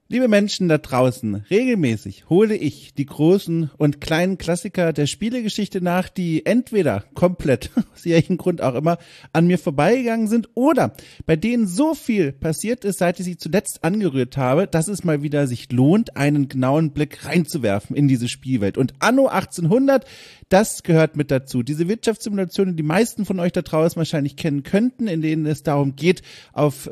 Liebe Menschen da draußen, regelmäßig hole ich die großen und kleinen Klassiker der Spielegeschichte nach, die entweder komplett, aus welchem Grund auch immer, an mir vorbeigegangen sind oder bei denen so viel passiert ist, seit ich sie zuletzt angerührt habe, dass es mal wieder sich lohnt, einen genauen Blick reinzuwerfen in diese Spielwelt. Und Anno 1800, das gehört mit dazu. Diese Wirtschaftssimulationen, die meisten von euch da draußen wahrscheinlich kennen könnten, in denen es darum geht, auf,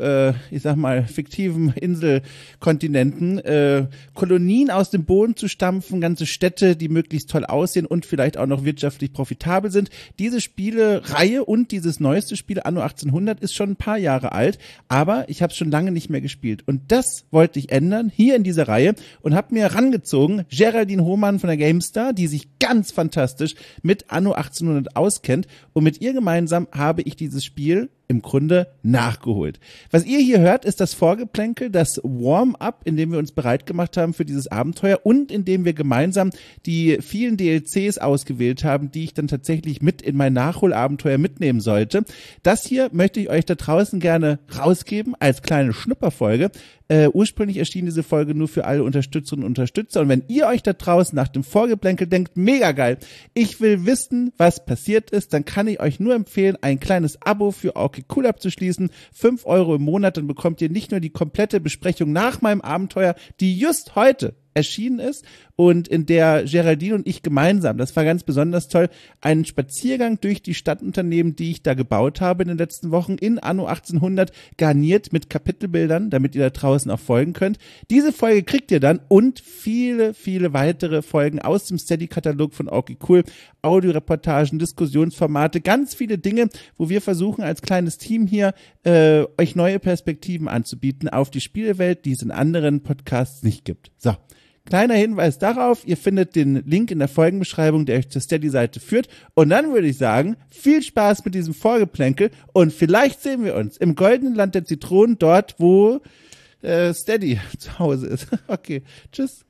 fiktiven Inselkontinenten Kolonien aus dem Boden zu stampfen, ganze Städte, die möglichst toll aussehen und vielleicht auch noch wirtschaftlich profitabel sind. Diese Spielereihe und dieses neueste Spiel, Anno 1800, ist schon ein paar Jahre alt, aber ich habe es schon lange nicht mehr gespielt. Und das wollte ich ändern, hier in dieser Reihe, und habe mir herangezogen Geraldine Hohmann von der GameStar, die sich ganz fantastisch mit Anno 1800 auskennt, und mit ihr gemeinsam habe ich dieses Spiel im Grunde nachgeholt. Was ihr hier hört, ist das Vorgeplänkel, das Warm-up, in dem wir uns bereit gemacht haben für dieses Abenteuer und in dem wir gemeinsam die vielen DLCs ausgewählt haben, die ich dann tatsächlich mit in mein Nachholabenteuer mitnehmen sollte. Das hier möchte ich euch da draußen gerne rausgeben als kleine Schnupperfolge. Ursprünglich erschien diese Folge nur für alle Unterstützerinnen und Unterstützer, und wenn ihr euch da draußen nach dem Vorgeplänkel denkt, mega geil, ich will wissen, was passiert ist, dann kann ich euch nur empfehlen, ein kleines Abo für Okay Cool abzuschließen, 5 € im Monat, dann bekommt ihr nicht nur die komplette Besprechung nach meinem Abenteuer, die just heute erschienen ist und in der Geraldine und ich gemeinsam, das war ganz besonders toll, einen Spaziergang durch die Stadtunternehmen, die ich da gebaut habe in den letzten Wochen in Anno 1800, garniert mit Kapitelbildern, damit ihr da draußen auch folgen könnt. Diese Folge kriegt ihr dann und viele, viele weitere Folgen aus dem Steady-Katalog von Okay Cool, Audioreportagen, Diskussionsformate, ganz viele Dinge, wo wir versuchen als kleines Team hier euch neue Perspektiven anzubieten auf die Spielewelt, die es in anderen Podcasts nicht gibt. So. Kleiner Hinweis darauf, ihr findet den Link in der Folgenbeschreibung, der euch zur Steady-Seite führt. Und dann würde ich sagen, viel Spaß mit diesem Vorgeplänkel und vielleicht sehen wir uns im goldenen Land der Zitronen, dort wo Steady zu Hause ist. Okay, tschüss.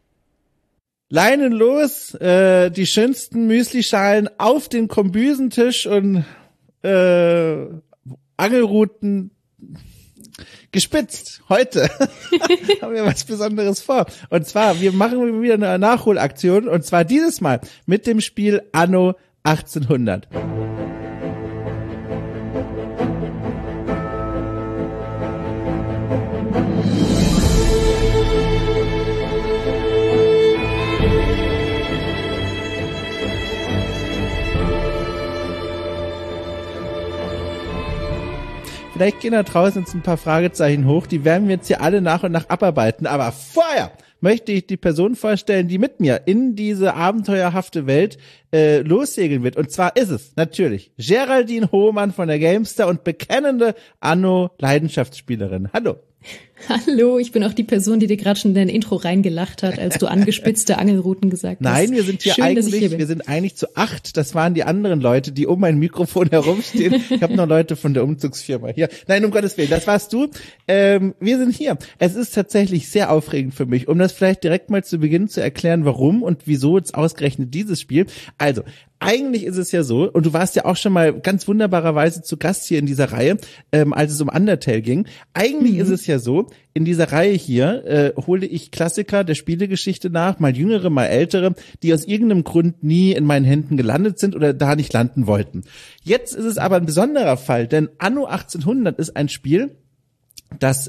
Leinen los, die schönsten Müslischalen auf den Kombüsentisch und Angelruten gespitzt. Heute haben wir was Besonderes vor. Und zwar, wir machen wieder eine Nachholaktion, und zwar dieses Mal mit dem Spiel Anno 1800. Vielleicht gehen da draußen jetzt ein paar Fragezeichen hoch, die werden wir jetzt hier alle nach und nach abarbeiten. Aber vorher möchte ich die Person vorstellen, die mit mir in diese abenteuerhafte Welt lossegeln wird. Und zwar ist es natürlich Geraldine Hohmann von der GameStar und bekennende Anno-Leidenschaftsspielerin. Hallo. Hallo, ich bin auch die Person, die dir gerade schon in dein Intro reingelacht hat, als du angespitzte Angelrouten gesagt hast. Nein, wir sind hier Schön, wir sind eigentlich zu 8. Das waren die anderen Leute, die um mein Mikrofon herumstehen. Ich habe noch Leute von der Umzugsfirma hier. Nein, um Gottes Willen, das warst du. Wir sind hier. Es ist tatsächlich sehr aufregend für mich, um das vielleicht direkt mal zu Beginn zu erklären, warum und wieso jetzt ausgerechnet dieses Spiel. Also, eigentlich ist es ja so, und du warst ja auch schon mal ganz wunderbarerweise zu Gast hier in dieser Reihe, als es um Undertale ging. Eigentlich ist es ja so, in dieser Reihe hier hole ich Klassiker der Spielegeschichte nach, mal jüngere, mal ältere, die aus irgendeinem Grund nie in meinen Händen gelandet sind oder da nicht landen wollten. Jetzt ist es aber ein besonderer Fall, denn Anno 1800 ist ein Spiel, das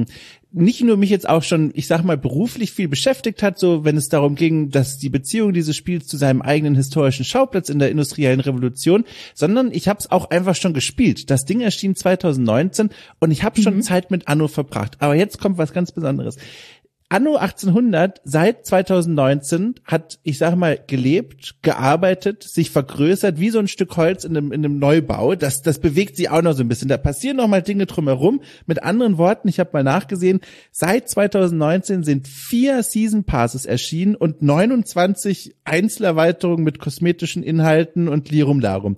nicht nur mich jetzt auch schon, ich sag mal, beruflich viel beschäftigt hat, so wenn es darum ging, dass die Beziehung dieses Spiels zu seinem eigenen historischen Schauplatz in der industriellen Revolution, sondern ich habe es auch einfach schon gespielt. Das Ding erschien 2019 und ich habe schon Zeit mit Anno verbracht. Aber jetzt kommt was ganz Besonderes. Anno 1800 seit 2019 hat, ich sage mal, gelebt, gearbeitet, sich vergrößert, wie so ein Stück Holz in einem Neubau. Das bewegt sich auch noch so ein bisschen. Da passieren noch mal Dinge drumherum. Mit anderen Worten, ich habe mal nachgesehen, seit 2019 sind 4 Season Passes erschienen und 29 Einzelerweiterungen mit kosmetischen Inhalten und Lirum Larum.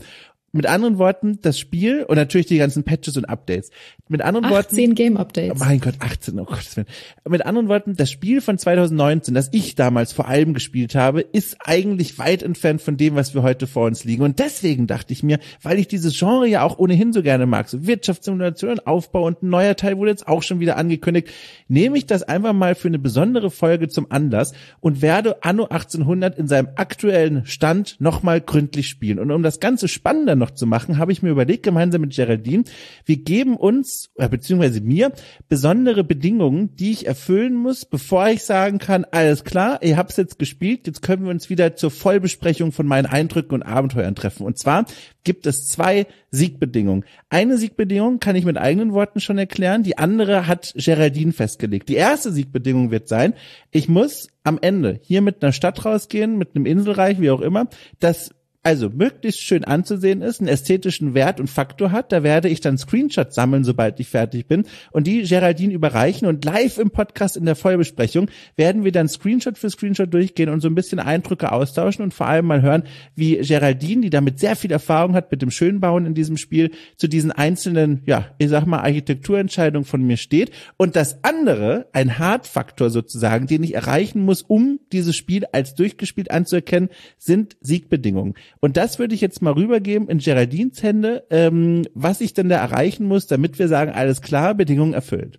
Mit anderen Worten, das Spiel und natürlich die ganzen Patches und Updates. Mit anderen 18 Game-Updates. Oh mein Gott, 18, oh Gottes Willen. Mit anderen Worten, das Spiel von 2019, das ich damals vor allem gespielt habe, ist eigentlich weit entfernt von dem, was wir heute vor uns liegen. Und deswegen dachte ich mir, weil ich dieses Genre ja auch ohnehin so gerne mag, so Wirtschaftssimulation und Aufbau und ein neuer Teil wurde jetzt auch schon wieder angekündigt, nehme ich das einfach mal für eine besondere Folge zum Anlass und werde Anno 1800 in seinem aktuellen Stand nochmal gründlich spielen. Und um das Ganze spannender noch zu machen, habe ich mir überlegt, gemeinsam mit Geraldine, wir geben uns, beziehungsweise mir, besondere Bedingungen, die ich erfüllen muss, bevor ich sagen kann, alles klar, ihr habt es jetzt gespielt, jetzt können wir uns wieder zur Vollbesprechung von meinen Eindrücken und Abenteuern treffen. Und zwar gibt es 2 Siegbedingungen. Eine Siegbedingung kann ich mit eigenen Worten schon erklären, die andere hat Geraldine festgelegt. Die erste Siegbedingung wird sein, ich muss am Ende hier mit einer Stadt rausgehen, mit einem Inselreich, wie auch immer, das also möglichst schön anzusehen ist, einen ästhetischen Wert und Faktor hat. Da werde ich dann Screenshots sammeln, sobald ich fertig bin und die Geraldine überreichen und live im Podcast in der Vollbesprechung werden wir dann Screenshot für Screenshot durchgehen und so ein bisschen Eindrücke austauschen und vor allem mal hören, wie Geraldine, die damit sehr viel Erfahrung hat mit dem Schönbauen in diesem Spiel, zu diesen einzelnen, ja, ich sag mal Architekturentscheidungen von mir steht. Und das andere, ein Hardfaktor sozusagen, den ich erreichen muss, um dieses Spiel als durchgespielt anzuerkennen, sind Siegbedingungen. Und das würde ich jetzt mal rübergeben in Geraldines Hände, was ich denn da erreichen muss, damit wir sagen, alles klar, Bedingungen erfüllt.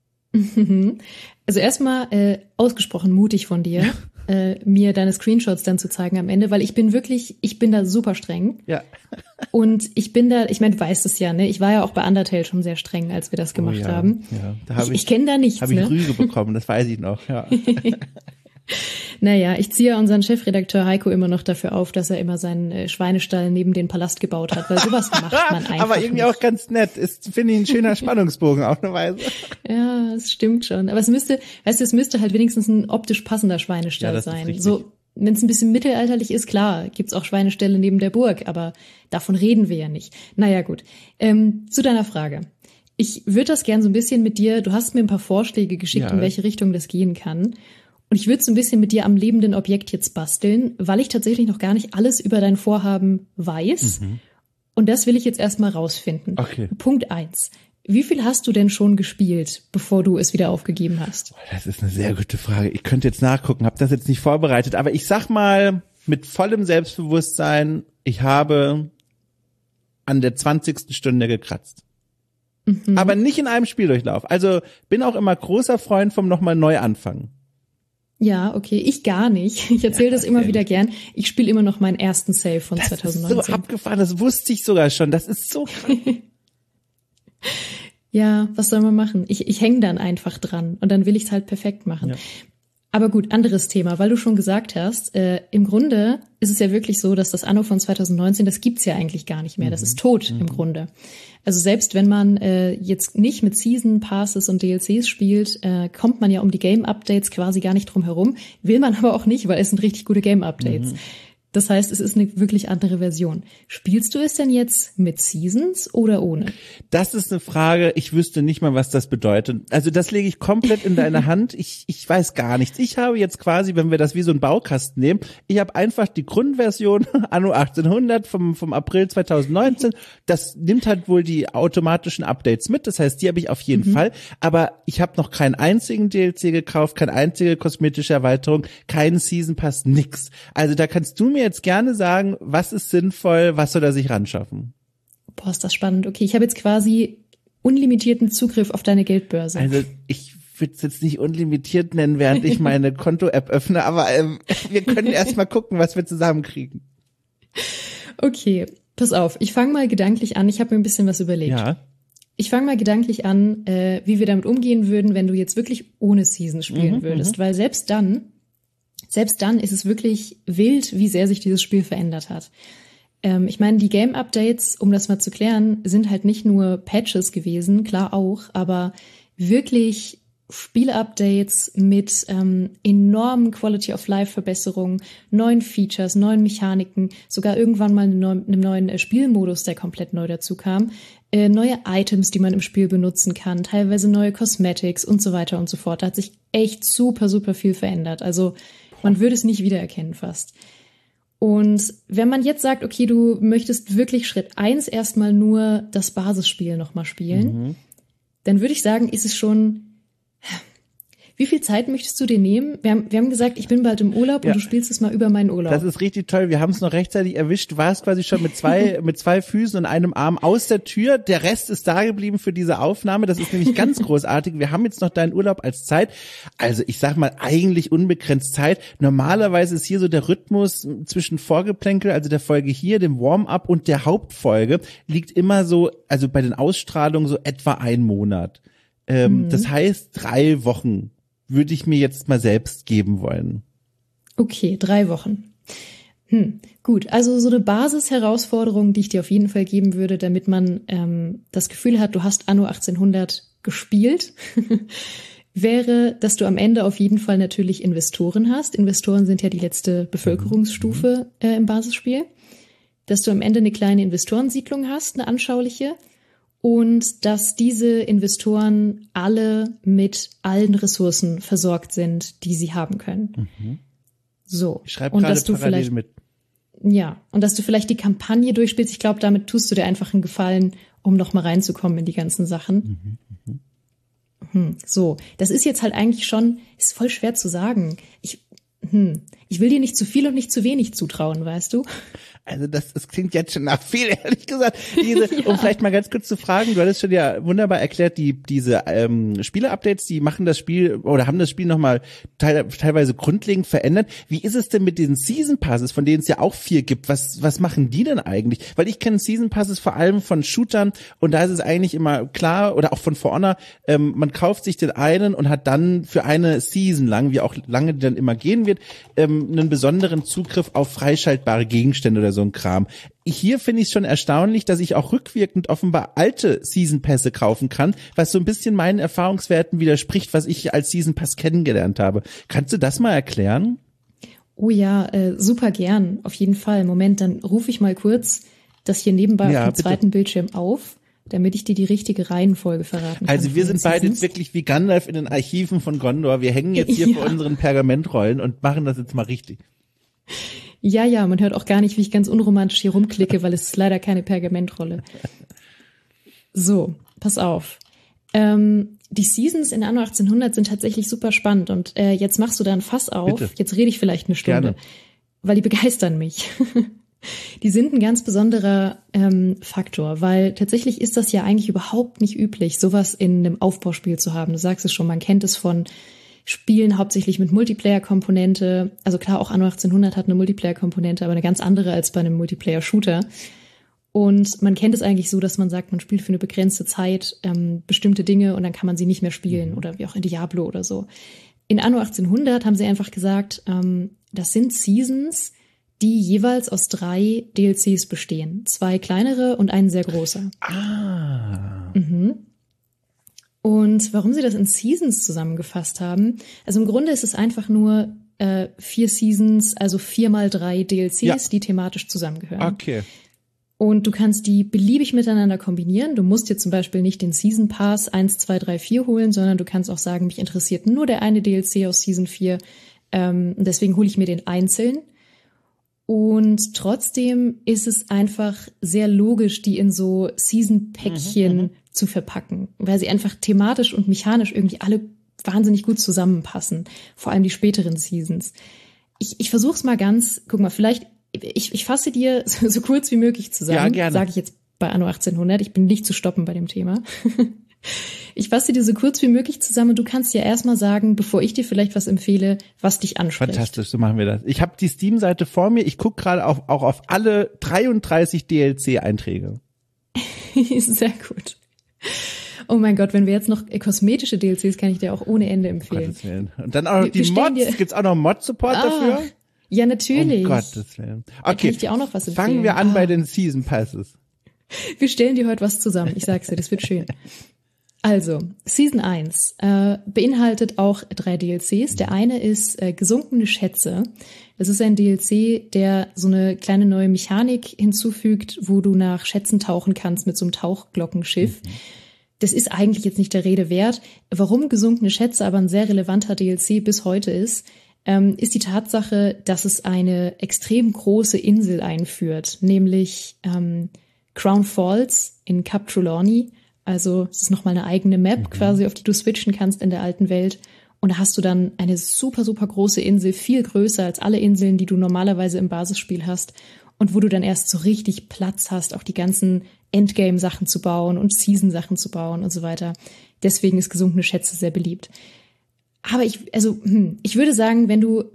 Also erstmal ausgesprochen mutig von dir, mir deine Screenshots dann zu zeigen am Ende, weil ich bin da super streng. Ja. Und ich meine, du weißt es ja, ne? Ich war ja auch bei Undertale schon sehr streng, als wir das gemacht haben. Ja, da ich kenne da nichts, habe ich Rüge bekommen, das weiß ich noch, ja. Naja, ich ziehe unseren Chefredakteur Heiko immer noch dafür auf, dass er immer seinen Schweinestall neben den Palast gebaut hat, weil sowas macht man einfach Aber irgendwie nicht. Auch ganz nett. Ist, finde ich, ein schöner Spannungsbogen auf eine Weise. Ja, es stimmt schon. Aber es müsste halt wenigstens ein optisch passender Schweinestall sein. So, wenn es ein bisschen mittelalterlich ist, klar, gibt's auch Schweineställe neben der Burg, aber davon reden wir ja nicht. Naja, gut. Zu deiner Frage. Ich würde das gern so ein bisschen mit dir, du hast mir ein paar Vorschläge geschickt, in welche Richtung das gehen kann. Und ich würde so ein bisschen mit dir am lebenden Objekt jetzt basteln, weil ich tatsächlich noch gar nicht alles über dein Vorhaben weiß. Und das will ich jetzt erstmal rausfinden. Okay. Punkt 1. Wie viel hast du denn schon gespielt, bevor du es wieder aufgegeben hast? Das ist eine sehr gute Frage. Ich könnte jetzt nachgucken, habe das jetzt nicht vorbereitet. Aber ich sag mal mit vollem Selbstbewusstsein, ich habe an der 20. Stunde gekratzt. Aber nicht in einem Spieldurchlauf. Also bin auch immer großer Freund vom nochmal neu anfangen. Ja, okay, ich gar nicht. Ich erzähle das immer wieder gern. Ich spiele immer noch meinen ersten Save von 2019. Das ist so abgefahren, das wusste ich sogar schon. Das ist so krass. Ja, was soll man machen? Ich hänge dann einfach dran und dann will ich es halt perfekt machen. Ja. Aber gut, anderes Thema, weil du schon gesagt hast, im Grunde ist es ja wirklich so, dass das Anno von 2019, das gibt's ja eigentlich gar nicht mehr. Das ist tot im Grunde. Also selbst wenn man jetzt nicht mit Season Passes und DLCs spielt, kommt man ja um die Game Updates quasi gar nicht drum herum. Will man aber auch nicht, weil es sind richtig gute Game Updates. Das heißt, es ist eine wirklich andere Version. Spielst du es denn jetzt mit Seasons oder ohne? Das ist eine Frage, ich wüsste nicht mal, was das bedeutet. Also das lege ich komplett in deine Hand. Ich weiß gar nichts. Ich habe jetzt quasi, wenn wir das wie so einen Baukasten nehmen, ich habe einfach die Grundversion Anno 1800 vom April 2019. Das nimmt halt wohl die automatischen Updates mit. Das heißt, die habe ich auf jeden Fall. Aber ich habe noch keinen einzigen DLC gekauft, keine einzige kosmetische Erweiterung, keinen Season Pass, nix. Also da kannst du mir jetzt gerne sagen, was ist sinnvoll, was soll er sich ranschaffen? Boah, ist das spannend. Okay, ich habe jetzt quasi unlimitierten Zugriff auf deine Geldbörse. Also ich würde es jetzt nicht unlimitiert nennen, während ich meine Konto-App öffne, aber wir können erst mal gucken, was wir zusammenkriegen. Okay, pass auf, ich fange mal gedanklich an. Ich habe mir ein bisschen was überlegt. Ja. Ich fange mal gedanklich an, wie wir damit umgehen würden, wenn du jetzt wirklich ohne Season spielen würdest. Weil selbst dann ist es wirklich wild, wie sehr sich dieses Spiel verändert hat. Ich meine, die Game-Updates, um das mal zu klären, sind halt nicht nur Patches gewesen, klar auch, aber wirklich Spiele-Updates mit enormen Quality-of-Life-Verbesserungen, neuen Features, neuen Mechaniken, sogar irgendwann mal einem neuen Spielmodus, der komplett neu dazu kam, neue Items, die man im Spiel benutzen kann, teilweise neue Cosmetics und so weiter und so fort. Da hat sich echt super, super viel verändert. Also man würde es nicht wiedererkennen fast. Und wenn man jetzt sagt, okay, du möchtest wirklich Schritt 1 erstmal nur das Basisspiel nochmal spielen, dann würde ich sagen, ist es schon, wie viel Zeit möchtest du dir nehmen? Wir haben gesagt, ich bin bald im Urlaub und du spielst es mal über meinen Urlaub. Das ist richtig toll. Wir haben es noch rechtzeitig erwischt. Du warst quasi schon mit zwei Füßen und einem Arm aus der Tür. Der Rest ist da geblieben für diese Aufnahme. Das ist nämlich ganz großartig. Wir haben jetzt noch deinen Urlaub als Zeit. Also ich sag mal, eigentlich unbegrenzt Zeit. Normalerweise ist hier so der Rhythmus zwischen Vorgeplänkel, also der Folge hier, dem Warm-up und der Hauptfolge, liegt immer so, also bei den Ausstrahlungen so etwa 1 Monat. Das heißt 3 Wochen. Würde ich mir jetzt mal selbst geben wollen. Okay, 3 Wochen. Gut, also so eine Basisherausforderung, die ich dir auf jeden Fall geben würde, damit man das Gefühl hat, du hast Anno 1800 gespielt, wäre, dass du am Ende auf jeden Fall natürlich Investoren hast. Investoren sind ja die letzte Bevölkerungsstufe im Basisspiel. Dass du am Ende eine kleine Investorensiedlung hast, eine anschauliche. Und dass diese Investoren alle mit allen Ressourcen versorgt sind, die sie haben können. So. Ich schreibe gerade parallel mit. Ja, und dass du vielleicht die Kampagne durchspielst. Ich glaube, damit tust du dir einfach einen Gefallen, um noch mal reinzukommen in die ganzen Sachen. So, das ist jetzt halt eigentlich schon, ist voll schwer zu sagen. Ich will dir nicht zu viel und nicht zu wenig zutrauen, weißt du? Also das klingt jetzt schon nach viel, ehrlich gesagt. Um vielleicht mal ganz kurz zu fragen, du hattest schon ja wunderbar erklärt, diese Spiele-Updates, die machen das Spiel oder haben das Spiel nochmal teilweise grundlegend verändert. Wie ist es denn mit diesen Season Passes, von denen es ja auch 4 gibt? Was machen die denn eigentlich? Weil ich kenne Season Passes vor allem von Shootern und da ist es eigentlich immer klar, oder auch von For Honor, man kauft sich den einen und hat dann für eine Season lang, wie auch lange die dann immer gehen wird, einen besonderen Zugriff auf freischaltbare Gegenstände oder so ein Kram. Hier finde ich es schon erstaunlich, dass ich auch rückwirkend offenbar alte Season Pässe kaufen kann, was so ein bisschen meinen Erfahrungswerten widerspricht, was ich als Season Pass kennengelernt habe. Kannst du das mal erklären? Oh ja, super gern, auf jeden Fall. Moment, dann rufe ich mal kurz das hier nebenbei auf dem zweiten Bildschirm auf, damit ich dir die richtige Reihenfolge verraten kann. Also wir sind beide jetzt wirklich wie Gandalf in den Archiven von Gondor. Wir hängen jetzt hier vor unseren Pergamentrollen und machen das jetzt mal richtig. Ja, man hört auch gar nicht, wie ich ganz unromantisch hier rumklicke, weil es ist leider keine Pergamentrolle. So, pass auf. Die Seasons in Anno 1800 sind tatsächlich super spannend und jetzt machst du da ein Fass auf. Bitte. Jetzt rede ich vielleicht eine Stunde, gerne, weil die begeistern mich. Die sind ein ganz besonderer Faktor, weil tatsächlich ist das ja eigentlich überhaupt nicht üblich, sowas in einem Aufbauspiel zu haben. Du sagst es schon, man kennt es von Spielen hauptsächlich mit Multiplayer-Komponente. Also klar, auch Anno 1800 hat eine Multiplayer-Komponente, aber eine ganz andere als bei einem Multiplayer-Shooter. Und man kennt es eigentlich so, dass man sagt, man spielt für eine begrenzte Zeit bestimmte Dinge und dann kann man sie nicht mehr spielen oder wie auch in Diablo oder so. In Anno 1800 haben sie einfach gesagt, das sind Seasons, die jeweils aus 3 DLCs bestehen. 2 kleinere und einen sehr großer. Und warum sie das in Seasons zusammengefasst haben, also im Grunde ist es einfach nur 4 Seasons, also 4x3 DLCs, die thematisch zusammengehören. Okay. Und du kannst die beliebig miteinander kombinieren. Du musst dir zum Beispiel nicht den Season Pass 1, 2, 3, 4 holen, sondern du kannst auch sagen, mich interessiert nur der eine DLC aus Season 4. Deswegen hole ich mir den einzeln. Und trotzdem ist es einfach sehr logisch, die in so Season-Päckchen zu verpacken, weil sie einfach thematisch und mechanisch irgendwie alle wahnsinnig gut zusammenpassen. Vor allem die späteren Seasons. Ich versuch's mal ganz, guck mal, vielleicht, ich fasse dir so kurz wie möglich zusammen. Ja, gerne. Sage ich jetzt bei Anno 1800. Ich bin nicht zu stoppen bei dem Thema. Ich fasse dir so kurz wie möglich zusammen und du kannst ja erstmal sagen, bevor ich dir vielleicht was empfehle, was dich anspricht. Fantastisch, so machen wir das. Ich habe die Steam-Seite vor mir. Ich gucke gerade auch auf alle 33 DLC-Einträge. Sehr gut. Oh mein Gott, wenn wir jetzt noch kosmetische DLCs, kann ich dir auch ohne Ende empfehlen. Gottes Willen. Und dann auch noch die Mods. Gibt's auch noch Mod-Support dafür? Ja, natürlich. Um Gottes Willen. Okay, da kann ich dir auch noch was empfehlen. Fangen wir an bei den Season Passes. Wir stellen dir heute was zusammen. Ich sag's dir, das wird schön. Also, Season 1 beinhaltet auch 3 DLCs. Der eine ist Gesunkene Schätze. Das ist ein DLC, der so eine kleine neue Mechanik hinzufügt, wo du nach Schätzen tauchen kannst mit so einem Tauchglockenschiff. Das ist eigentlich jetzt nicht der Rede wert. Warum Gesunkene Schätze aber ein sehr relevanter DLC bis heute ist, ist die Tatsache, dass es eine extrem große Insel einführt, nämlich Crown Falls in Cap Trelawney. Also es ist nochmal eine eigene Map quasi, auf die du switchen kannst in der alten Welt. Und da hast du dann eine super, super große Insel, viel größer als alle Inseln, die du normalerweise im Basisspiel hast. Und wo du dann erst so richtig Platz hast, auch die ganzen Endgame-Sachen zu bauen und Season-Sachen zu bauen und so weiter. Deswegen ist gesunkene Schätze sehr beliebt. Aber ich würde sagen, wenn du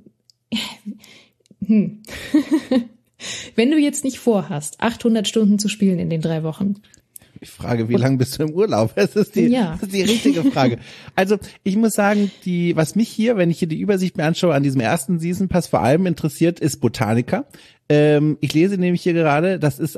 jetzt nicht vorhast, 800 Stunden zu spielen in den 3 Wochen. Ich frage, wie lange bist du im Urlaub? Das ist die richtige Frage. Also ich muss sagen, was mich hier, wenn ich hier die Übersicht mir anschaue, an diesem ersten Season Pass vor allem interessiert, ist Botanica. Ich lese nämlich hier gerade, das ist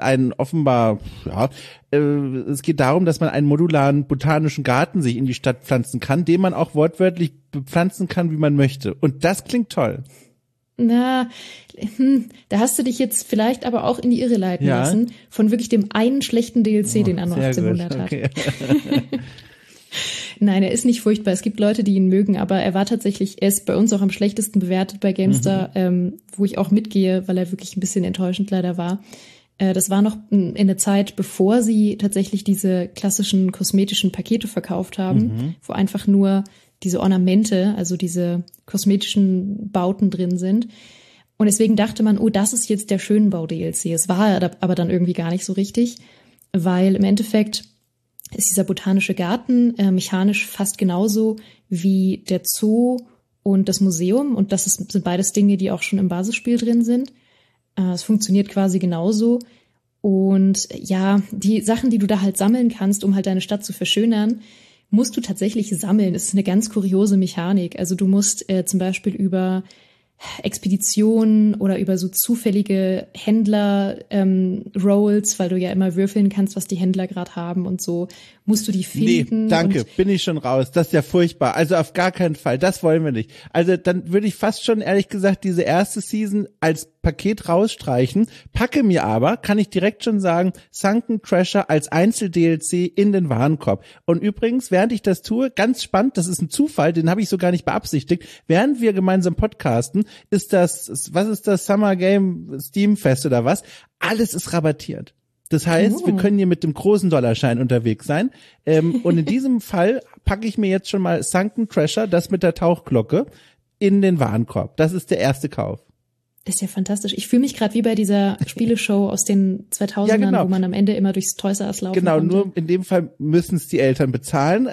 es geht darum, dass man einen modularen botanischen Garten sich in die Stadt pflanzen kann, den man auch wortwörtlich bepflanzen kann, wie man möchte. Und das klingt toll. Na, da hast du dich jetzt vielleicht aber auch in die Irre leiten lassen von wirklich dem einen schlechten DLC, den Anno 1800 hat. Okay. Nein, er ist nicht furchtbar. Es gibt Leute, die ihn mögen, aber er ist bei uns auch am schlechtesten bewertet bei GameStar, wo ich auch mitgehe, weil er wirklich ein bisschen enttäuschend leider war. Das war noch in der Zeit, bevor sie tatsächlich diese klassischen kosmetischen Pakete verkauft haben, wo einfach nur diese Ornamente, also diese kosmetischen Bauten drin sind. Und deswegen dachte man, oh, das ist jetzt der Schönbau-DLC. Es war aber dann irgendwie gar nicht so richtig, weil im Endeffekt ist dieser botanische Garten mechanisch fast genauso wie der Zoo und das Museum. Und sind beides Dinge, die auch schon im Basisspiel drin sind. Es funktioniert quasi genauso. Und ja, die Sachen, die du da halt sammeln kannst, um halt deine Stadt zu verschönern, musst du tatsächlich sammeln. Das ist eine ganz kuriose Mechanik. Also du musst zum Beispiel über Expeditionen oder über so zufällige Händler-Rolls, weil du ja immer würfeln kannst, was die Händler gerade haben und so, musst du die finden. Nee, danke, bin ich schon raus. Das ist ja furchtbar. Also auf gar keinen Fall, das wollen wir nicht. Also dann würde ich fast schon, ehrlich gesagt, diese erste Season als Paket rausstreichen, packe mir aber, kann ich direkt schon sagen, Sunken Treasure als Einzel-DLC in den Warenkorb. Und übrigens, während ich das tue, ganz spannend, das ist ein Zufall, den habe ich so gar nicht beabsichtigt, während wir gemeinsam podcasten, was ist das Summer Game Steam Fest oder was? Alles ist rabattiert. Das heißt, wir können hier mit dem großen Dollarschein unterwegs sein. Und in diesem Fall packe ich mir jetzt schon mal Sunken Treasure, das mit der Tauchglocke, in den Warenkorb. Das ist der erste Kauf. Das ist ja fantastisch. Ich fühle mich gerade wie bei dieser Spieleshow aus den 2000ern, ja, genau, wo man am Ende immer durchs Toys R Us laufen konnte. Nur in dem Fall müssen es die Eltern bezahlen.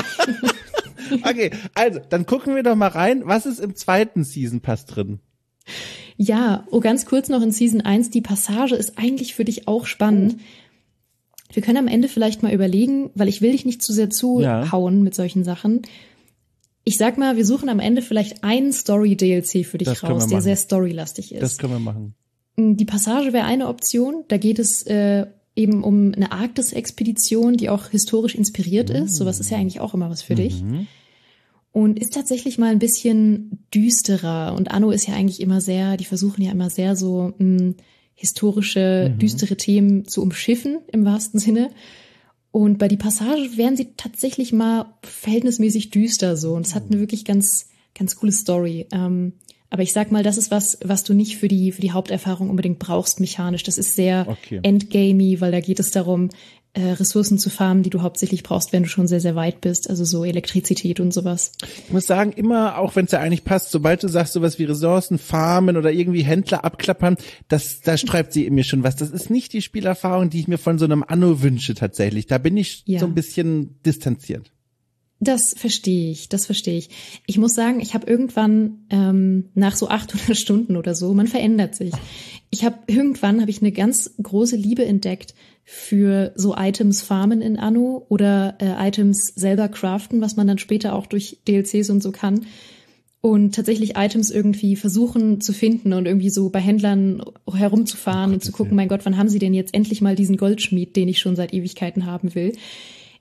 Okay, also dann gucken wir doch mal rein. Was ist im zweiten Season Pass drin? Ja, ganz kurz noch in Season 1. Die Passage ist eigentlich für dich auch spannend. Wir können am Ende vielleicht mal überlegen, weil ich will dich nicht zu sehr zuhauen mit solchen Sachen. Ich sag mal, wir suchen am Ende vielleicht einen Story-DLC für dich raus, der sehr storylastig ist. Das können wir machen. Die Passage wäre eine Option. Da geht es eben um eine Arktis-Expedition, die auch historisch inspiriert ist. Sowas ist ja eigentlich auch immer was für dich. Und ist tatsächlich mal ein bisschen düsterer. Und Anno ist ja eigentlich immer die versuchen ja immer sehr so historische, düstere Themen zu umschiffen, im wahrsten Sinne. Und bei die Passage wären sie tatsächlich mal verhältnismäßig düster so. Und es hat eine wirklich ganz, ganz coole Story. Aber ich sag mal, das ist was du nicht für die Haupterfahrung unbedingt brauchst mechanisch. Das ist sehr endgamey, weil da geht es darum, Ressourcen zu farmen, die du hauptsächlich brauchst, wenn du schon sehr, sehr weit bist. Also so Elektrizität und sowas. Ich muss sagen, immer, auch wenn es ja eigentlich passt, sobald du sagst sowas wie Ressourcen farmen oder irgendwie Händler abklappern, da sträubt sie in mir schon was. Das ist nicht die Spielerfahrung, die ich mir von so einem Anno wünsche tatsächlich. Da bin ich so ein bisschen distanziert. Das verstehe ich. Ich muss sagen, ich habe irgendwann nach so 800 Stunden oder so, man verändert sich. Irgendwann habe ich eine ganz große Liebe entdeckt für so Items farmen in Anno oder Items selber craften, was man dann später auch durch DLCs und so kann. Und tatsächlich Items irgendwie versuchen zu finden und irgendwie so bei Händlern herumzufahren und zu gucken, mein Gott, wann haben sie denn jetzt endlich mal diesen Goldschmied, den ich schon seit Ewigkeiten haben will.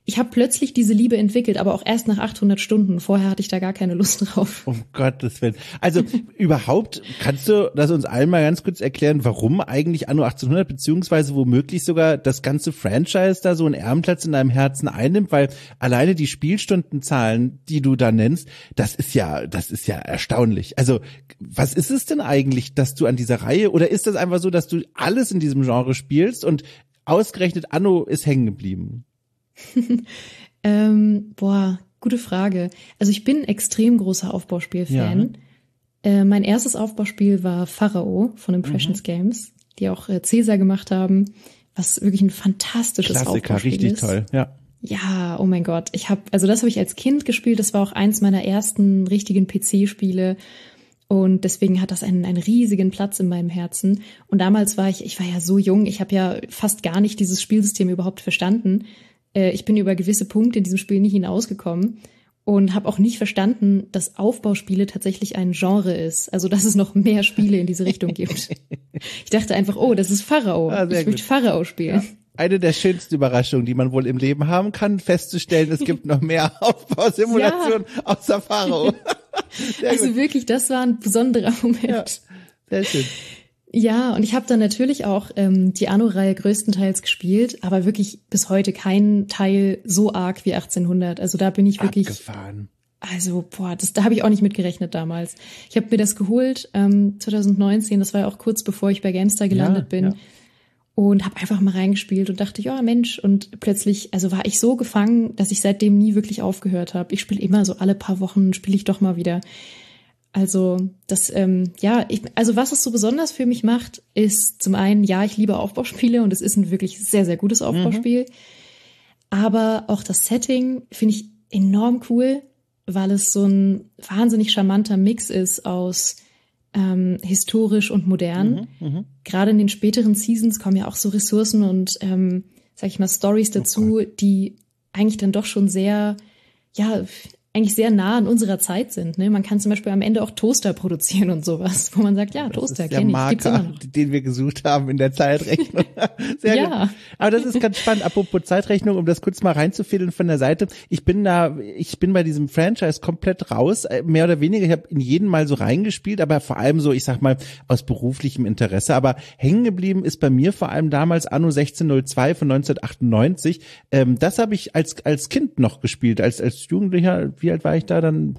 ich habe plötzlich diese Liebe entwickelt, aber auch erst nach 800 Stunden. Vorher hatte ich da gar keine Lust drauf. Um Gottes Willen. Also überhaupt, kannst du das uns allen mal ganz kurz erklären, warum eigentlich Anno 1800 beziehungsweise womöglich sogar das ganze Franchise da so einen Ehrenplatz in deinem Herzen einnimmt? Weil alleine die Spielstundenzahlen, die du da nennst, das ist ja erstaunlich. Also was ist es denn eigentlich, dass du an dieser Reihe, oder ist das einfach so, dass du alles in diesem Genre spielst und ausgerechnet Anno ist hängen geblieben? Gute Frage. Also ich bin ein extrem großer Aufbauspiel-Fan. Ja. Mein erstes Aufbauspiel war Pharao von Impressions Games, die auch Caesar gemacht haben, was wirklich ein fantastisches Klassiker, Aufbauspiel richtig ist. Toll, ja. Ja, oh mein Gott. Das habe ich als Kind gespielt. Das war auch eins meiner ersten richtigen PC-Spiele. Und deswegen hat das einen riesigen Platz in meinem Herzen. Und damals war ich war ja so jung, ich habe ja fast gar nicht dieses Spielsystem überhaupt verstanden. Ich bin über gewisse Punkte in diesem Spiel nicht hinausgekommen und habe auch nicht verstanden, dass Aufbauspiele tatsächlich ein Genre ist. Also, dass es noch mehr Spiele in diese Richtung gibt. Ich dachte einfach, oh, das ist Pharao. Ich möchte Pharao spielen. Ja. Eine der schönsten Überraschungen, die man wohl im Leben haben kann, festzustellen, es gibt noch mehr Aufbausimulationen außer Pharao. Also wirklich, das war ein besonderer Moment. Ja, sehr schön. Ja, und ich habe dann natürlich auch die Anno-Reihe größtenteils gespielt, aber wirklich bis heute keinen Teil so arg wie 1800. Also da bin ich wirklich abgefahren. Also, da habe ich auch nicht mit gerechnet damals. Ich habe mir das geholt 2019, das war ja auch kurz bevor ich bei GameStar gelandet bin. Ja. Und habe einfach mal reingespielt und dachte, ja Mensch, und plötzlich, also war ich so gefangen, dass ich seitdem nie wirklich aufgehört habe. Ich spiele immer so alle paar Wochen, spiele ich doch mal wieder. Also das, was es so besonders für mich macht, ist zum einen, ja, ich liebe Aufbauspiele und es ist ein wirklich sehr, sehr gutes Aufbauspiel. Aber auch das Setting finde ich enorm cool, weil es so ein wahnsinnig charmanter Mix ist aus historisch und modern. Gerade in den späteren Seasons kommen ja auch so Ressourcen und, sag ich mal, Stories dazu, die eigentlich dann doch schon sehr, eigentlich sehr nah an unserer Zeit sind. Ne? Man kann zum Beispiel am Ende auch Toaster produzieren und sowas, wo man sagt, ja, Toaster kenne ich, gibt's immer noch. Den wir gesucht haben in der Zeitrechnung. Sehr gut. Aber das ist ganz spannend. Apropos Zeitrechnung, um das kurz mal reinzufädeln von der Seite. Ich bin bei diesem Franchise komplett raus, mehr oder weniger. Ich habe in jeden Mal so reingespielt, aber vor allem so, ich sag mal, aus beruflichem Interesse. Aber hängen geblieben ist bei mir vor allem damals Anno 1602 von 1998. Das habe ich als Kind noch gespielt, als Jugendlicher. Wie alt war ich da dann?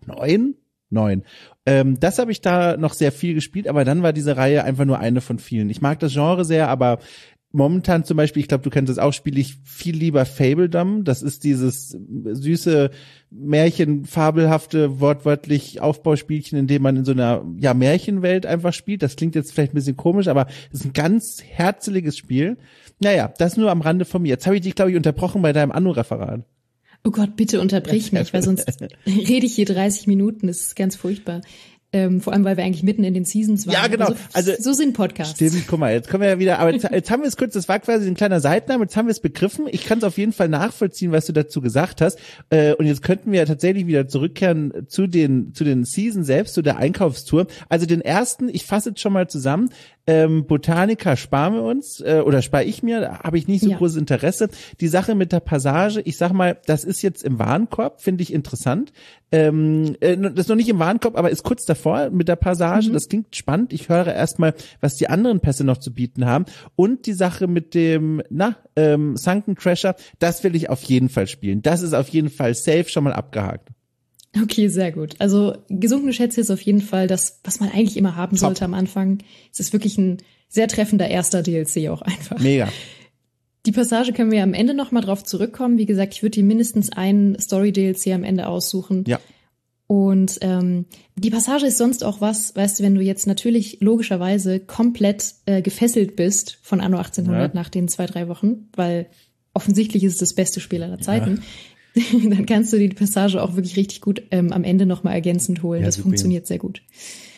9. Das habe ich da noch sehr viel gespielt, aber dann war diese Reihe einfach nur eine von vielen. Ich mag das Genre sehr, aber momentan zum Beispiel, ich glaube, du kennst das auch, spiele ich viel lieber Fabledom. Das ist dieses süße, märchenfabelhafte, wortwörtlich Aufbauspielchen, in dem man in so einer Märchenwelt einfach spielt. Das klingt jetzt vielleicht ein bisschen komisch, aber es ist ein ganz herzliches Spiel. Naja, das nur am Rande von mir. Jetzt habe ich dich, glaube ich, unterbrochen bei deinem Anno-Referat. Oh Gott, bitte unterbrich mich, weil sonst rede ich hier 30 Minuten. Das ist ganz furchtbar. Vor allem, weil wir eigentlich mitten in den Seasons waren. Ja, genau. So sind Podcasts. Stimmt, guck mal, jetzt kommen wir ja wieder, aber jetzt haben wir es kurz, das war quasi ein kleiner Seitnahme, jetzt haben wir es begriffen. Ich kann es auf jeden Fall nachvollziehen, was du dazu gesagt hast. Und jetzt könnten wir ja tatsächlich wieder zurückkehren zu den Seasons selbst, zu der Einkaufstour. Also den ersten, ich fasse jetzt schon mal zusammen, Botanica sparen wir uns, oder spare ich mir, da habe ich nicht so großes Interesse. Die Sache mit der Passage, ich sag mal, das ist jetzt im Warenkorb, finde ich interessant. Das ist noch nicht im Warenkorb, aber ist kurz davor mit der Passage. Das klingt spannend. Ich höre erstmal, was die anderen Pässe noch zu bieten haben. Und die Sache mit dem, Sunken Treasure, das will ich auf jeden Fall spielen. Das ist auf jeden Fall safe, schon mal abgehakt. Okay, sehr gut. Also gesunkene Schätze ist auf jeden Fall das, was man eigentlich immer haben sollte am Anfang. Es ist wirklich ein sehr treffender erster DLC auch einfach. Mega. Die Passage können wir am Ende noch mal drauf zurückkommen. Wie gesagt, ich würde dir mindestens einen Story-DLC am Ende aussuchen. Ja. Und die Passage ist sonst auch was, weißt du, wenn du jetzt natürlich logischerweise komplett gefesselt bist von Anno 1800 nach den 2-3 Wochen, weil offensichtlich ist es das beste Spiel aller Zeiten, dann kannst du die Passage auch wirklich richtig gut am Ende noch mal ergänzend holen. Das funktioniert sehr gut.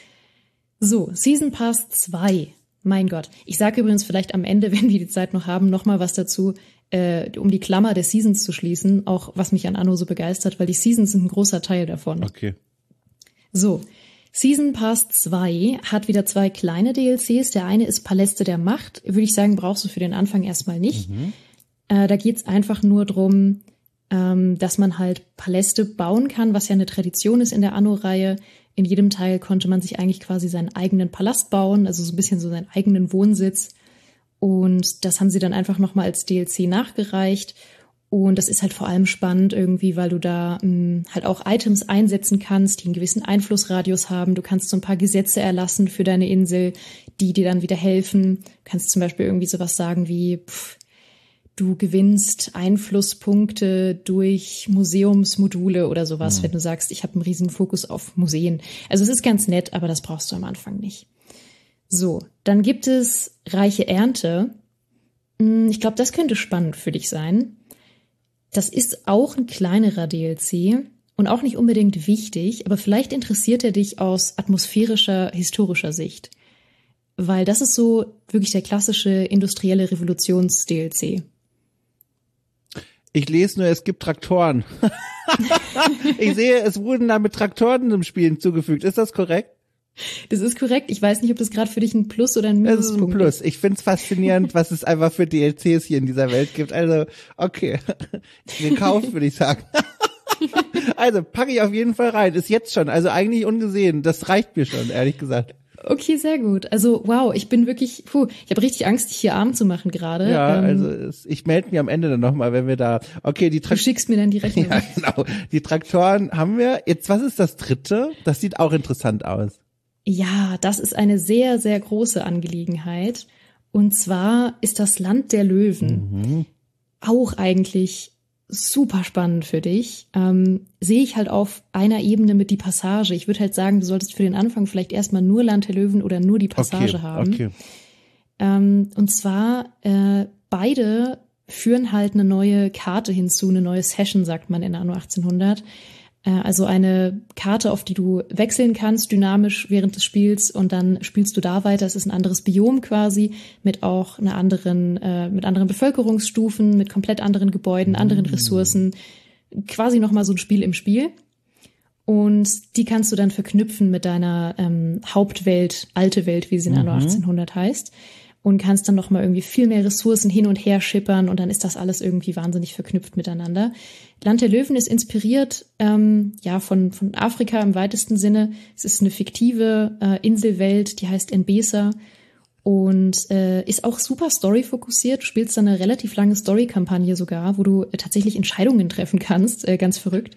So, Season Pass 2. Mein Gott. Ich sage übrigens vielleicht am Ende, wenn wir die Zeit noch haben, noch mal was dazu, um die Klammer der Seasons zu schließen, auch was mich an Anno so begeistert, weil die Seasons sind ein großer Teil davon. Okay. So, Season Pass 2 hat wieder 2 kleine DLCs. Der eine ist Paläste der Macht. Würde ich sagen, brauchst du für den Anfang erstmal nicht. Da geht's einfach nur drum, dass man halt Paläste bauen kann, was ja eine Tradition ist in der Anno-Reihe. In jedem Teil konnte man sich eigentlich quasi seinen eigenen Palast bauen, also so ein bisschen so seinen eigenen Wohnsitz. Und das haben sie dann einfach nochmal als DLC nachgereicht. Und das ist halt vor allem spannend irgendwie, weil du da halt auch Items einsetzen kannst, die einen gewissen Einflussradius haben. Du kannst so ein paar Gesetze erlassen für deine Insel, die dir dann wieder helfen. Du kannst zum Beispiel irgendwie sowas sagen wie, du gewinnst Einflusspunkte durch Museumsmodule oder sowas, wenn du sagst, ich habe einen riesen Fokus auf Museen. Also es ist ganz nett, aber das brauchst du am Anfang nicht. So, dann gibt es Reiche Ernte. Ich glaube, das könnte spannend für dich sein. Das ist auch ein kleinerer DLC und auch nicht unbedingt wichtig, aber vielleicht interessiert er dich aus atmosphärischer, historischer Sicht. Weil das ist so wirklich der klassische industrielle Revolutions-DLC. Ich lese nur, es gibt Traktoren. Ich sehe, es wurden damit Traktoren im Spiel hinzugefügt. Ist das korrekt? Das ist korrekt. Ich weiß nicht, ob das gerade für dich ein Plus oder ein Minuspunkt ist. Das ist ein Plus. Ich find's faszinierend, was es einfach für DLCs hier in dieser Welt gibt. Also, okay. Gekauft, würde ich sagen. Also, packe ich auf jeden Fall rein. Ist jetzt schon. Also eigentlich ungesehen. Das reicht mir schon, ehrlich gesagt. Okay, sehr gut. Also, wow, ich bin wirklich, ich habe richtig Angst, dich hier arm zu machen gerade. Ja, also ich melde mich am Ende dann nochmal, wenn wir da, okay, du schickst mir dann die Rechnung. Ja, genau. Die Traktoren haben wir. Jetzt, was ist das dritte? Das sieht auch interessant aus. Ja, das ist eine sehr, sehr große Angelegenheit. Und zwar ist das Land der Löwen. Auch eigentlich super spannend für dich. Sehe ich halt auf einer Ebene mit die Passage. Ich würde halt sagen, du solltest für den Anfang vielleicht erstmal nur Land der Löwen oder nur die Passage haben. Okay. Und zwar beide führen halt eine neue Karte hinzu, eine neue Session, sagt man in Anno 1800. Also eine Karte, auf die du wechseln kannst, dynamisch während des Spiels, und dann spielst du da weiter. Es ist ein anderes Biom quasi, mit auch mit anderen Bevölkerungsstufen, mit komplett anderen Gebäuden, anderen Ressourcen. Quasi nochmal so ein Spiel im Spiel. Und die kannst du dann verknüpfen mit deiner Hauptwelt, alte Welt, wie sie in Anno 1800 heißt. Und kannst dann nochmal irgendwie viel mehr Ressourcen hin und her schippern, und dann ist das alles irgendwie wahnsinnig verknüpft miteinander. Land der Löwen ist inspiriert von Afrika im weitesten Sinne. Es ist eine fiktive Inselwelt, die heißt Enbesa und ist auch super story-fokussiert. Du spielst dann eine relativ lange Story-Kampagne sogar, wo du tatsächlich Entscheidungen treffen kannst, ganz verrückt.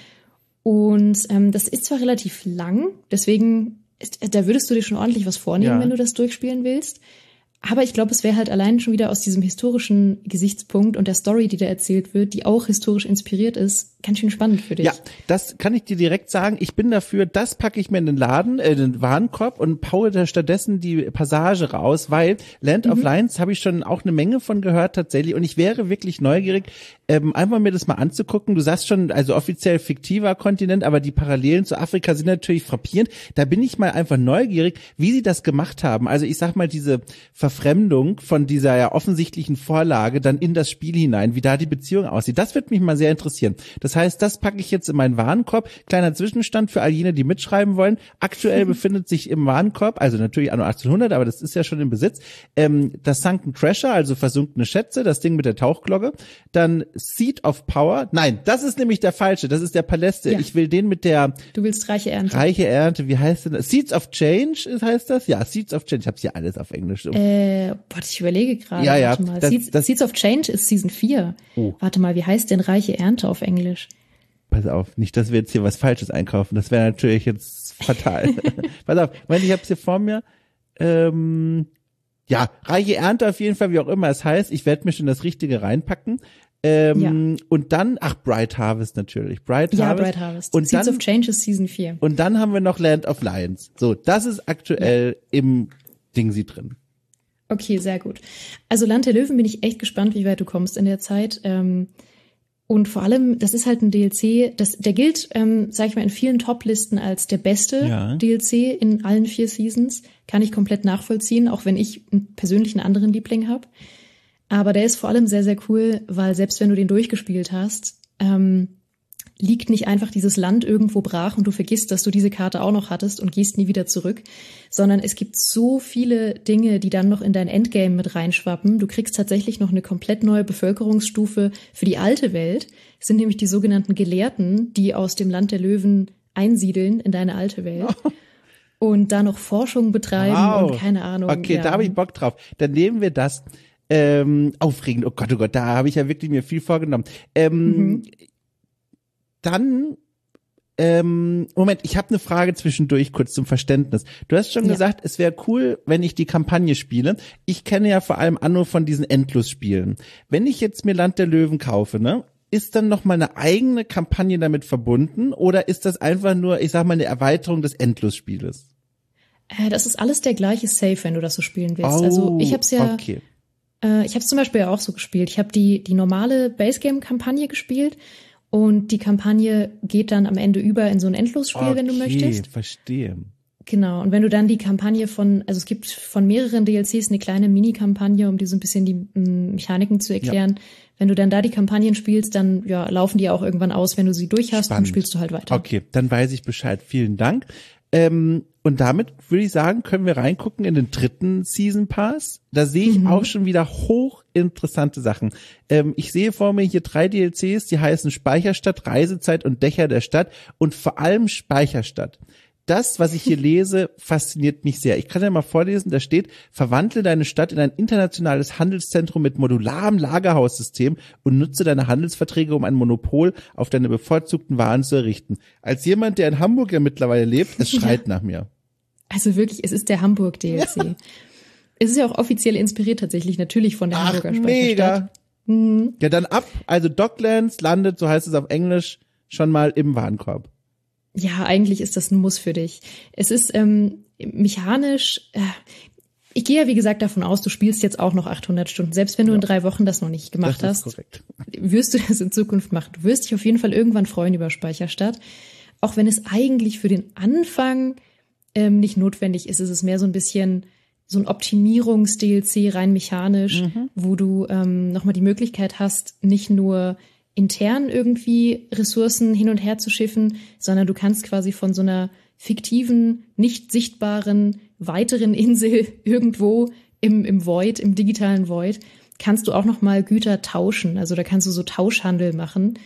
Und das ist zwar relativ lang, deswegen da würdest du dir schon ordentlich was vornehmen, wenn du das durchspielen willst. Aber ich glaube, es wäre halt allein schon wieder aus diesem historischen Gesichtspunkt und der Story, die da erzählt wird, die auch historisch inspiriert ist, ganz schön spannend für dich. Ja, das kann ich dir direkt sagen. Ich bin dafür, das packe ich mir in den den Warenkorb und paue da stattdessen die Passage raus, weil Land of Lions habe ich schon auch eine Menge von gehört tatsächlich, und ich wäre wirklich neugierig, einfach mir das mal anzugucken. Du sagst schon, also offiziell fiktiver Kontinent, aber die Parallelen zu Afrika sind natürlich frappierend. Da bin ich mal einfach neugierig, wie sie das gemacht haben. Also ich sag mal, diese Verfremdung von dieser ja offensichtlichen Vorlage dann in das Spiel hinein, wie da die Beziehung aussieht. Das wird mich mal sehr interessieren. Das heißt, das packe ich jetzt in meinen Warenkorb. Kleiner Zwischenstand für all jene, die mitschreiben wollen. Aktuell befindet sich im Warenkorb, also natürlich Anno 1800, aber das ist ja schon im Besitz, das Sunken Treasure, also versunkene Schätze, das Ding mit der Tauchglocke, dann Seed of Power. Nein, das ist nämlich der falsche, das ist der Paläste. Ja. Ich will den mit der... Du willst Reiche Ernte. Reiche Ernte, wie heißt denn das? Seeds of Change heißt das? Ja, Seeds of Change. Ich hab's hier alles auf Englisch. Ich überlege gerade. Ja, warte mal. Seeds of Change ist Season 4. Oh. Warte mal, wie heißt denn Reiche Ernte auf Englisch? Pass auf, nicht, dass wir jetzt hier was Falsches einkaufen. Das wäre natürlich jetzt fatal. Pass auf, ich hab's hier vor mir. Reiche Ernte auf jeden Fall, wie auch immer es heißt. Ich werde mir schon das Richtige reinpacken. Und dann, Bright Harvest natürlich. Bright Harvest. Und Seeds of Change ist Season 4. Und dann haben wir noch Land of Lions. So, das ist aktuell im Dingsi drin. Okay, sehr gut. Also Land der Löwen bin ich echt gespannt, wie weit du kommst in der Zeit. Und vor allem, das ist halt ein DLC, der gilt, sag ich mal, in vielen Top-Listen als der beste DLC in allen 4 Seasons. Kann ich komplett nachvollziehen, auch wenn ich persönlich einen anderen Liebling habe. Aber der ist vor allem sehr, sehr cool, weil selbst wenn du den durchgespielt hast, liegt nicht einfach dieses Land irgendwo brach und du vergisst, dass du diese Karte auch noch hattest und gehst nie wieder zurück, sondern es gibt so viele Dinge, die dann noch in dein Endgame mit reinschwappen. Du kriegst tatsächlich noch eine komplett neue Bevölkerungsstufe für die alte Welt. Es sind nämlich die sogenannten Gelehrten, die aus dem Land der Löwen einsiedeln in deine alte Welt. Und da noch Forschung betreiben und keine Ahnung. Okay, da habe ich Bock drauf. Dann nehmen wir das. Aufregend, oh Gott, da habe ich ja wirklich mir viel vorgenommen. Dann, Moment, ich habe eine Frage zwischendurch, kurz zum Verständnis. Du hast schon gesagt, es wäre cool, wenn ich die Kampagne spiele. Ich kenne ja vor allem Anno von diesen Endlosspielen. Wenn ich jetzt mir Land der Löwen kaufe, ne, ist dann noch mal eine eigene Kampagne damit verbunden oder ist das einfach nur, ich sag mal, eine Erweiterung des Endlosspieles? Das ist alles der gleiche Save, wenn du das so spielen willst. Also ich hab's ja, okay. Ich habe es zum Beispiel ja auch so gespielt. Ich habe die normale Basegame-Kampagne gespielt und die Kampagne geht dann am Ende über in so ein Endlosspiel, wenn du möchtest. Okay, verstehe. Genau, und wenn du dann die Kampagne also es gibt von mehreren DLCs eine kleine Mini-Kampagne, um dir so ein bisschen die Mechaniken zu erklären. Ja. Wenn du dann da die Kampagnen spielst, dann laufen die auch irgendwann aus, wenn du sie durch hast. Spannend. Und spielst du halt weiter. Okay, dann weiß ich Bescheid. Vielen Dank. Und damit würde ich sagen, können wir reingucken in den 3. Season Pass. Da sehe ich auch schon wieder hochinteressante Sachen. Ich sehe vor mir hier 3 DLCs, die heißen Speicherstadt, Reisezeit und Dächer der Stadt und vor allem Speicherstadt. Das, was ich hier lese, fasziniert mich sehr. Ich kann ja mal vorlesen, da steht, verwandle deine Stadt in ein internationales Handelszentrum mit modularem Lagerhaussystem und nutze deine Handelsverträge, um ein Monopol auf deine bevorzugten Waren zu errichten. Als jemand, der in Hamburg ja mittlerweile lebt, es schreit nach mir. Also wirklich, es ist der Hamburg-DLC. Ja. Es ist ja auch offiziell inspiriert tatsächlich, natürlich von der Hamburger Speicherstadt. Mega. Ja, dann ab. Also Docklands landet, so heißt es auf Englisch, schon mal im Warenkorb. Ja, eigentlich ist das ein Muss für dich. Es ist mechanisch, ich gehe ja wie gesagt davon aus, du spielst jetzt auch noch 800 Stunden. Selbst wenn du in 3 Wochen das noch nicht gemacht hast, korrekt. Wirst du das in Zukunft machen. Du wirst dich auf jeden Fall irgendwann freuen über Speicherstadt. Auch wenn es eigentlich für den Anfang nicht notwendig ist, ist es mehr so ein bisschen so ein Optimierungs-DLC rein mechanisch, wo du nochmal die Möglichkeit hast, nicht nur intern irgendwie Ressourcen hin und her zu schiffen, sondern du kannst quasi von so einer fiktiven, nicht sichtbaren, weiteren Insel irgendwo im Void, im digitalen Void, kannst du auch nochmal Güter tauschen. Also da kannst du so Tauschhandel machen.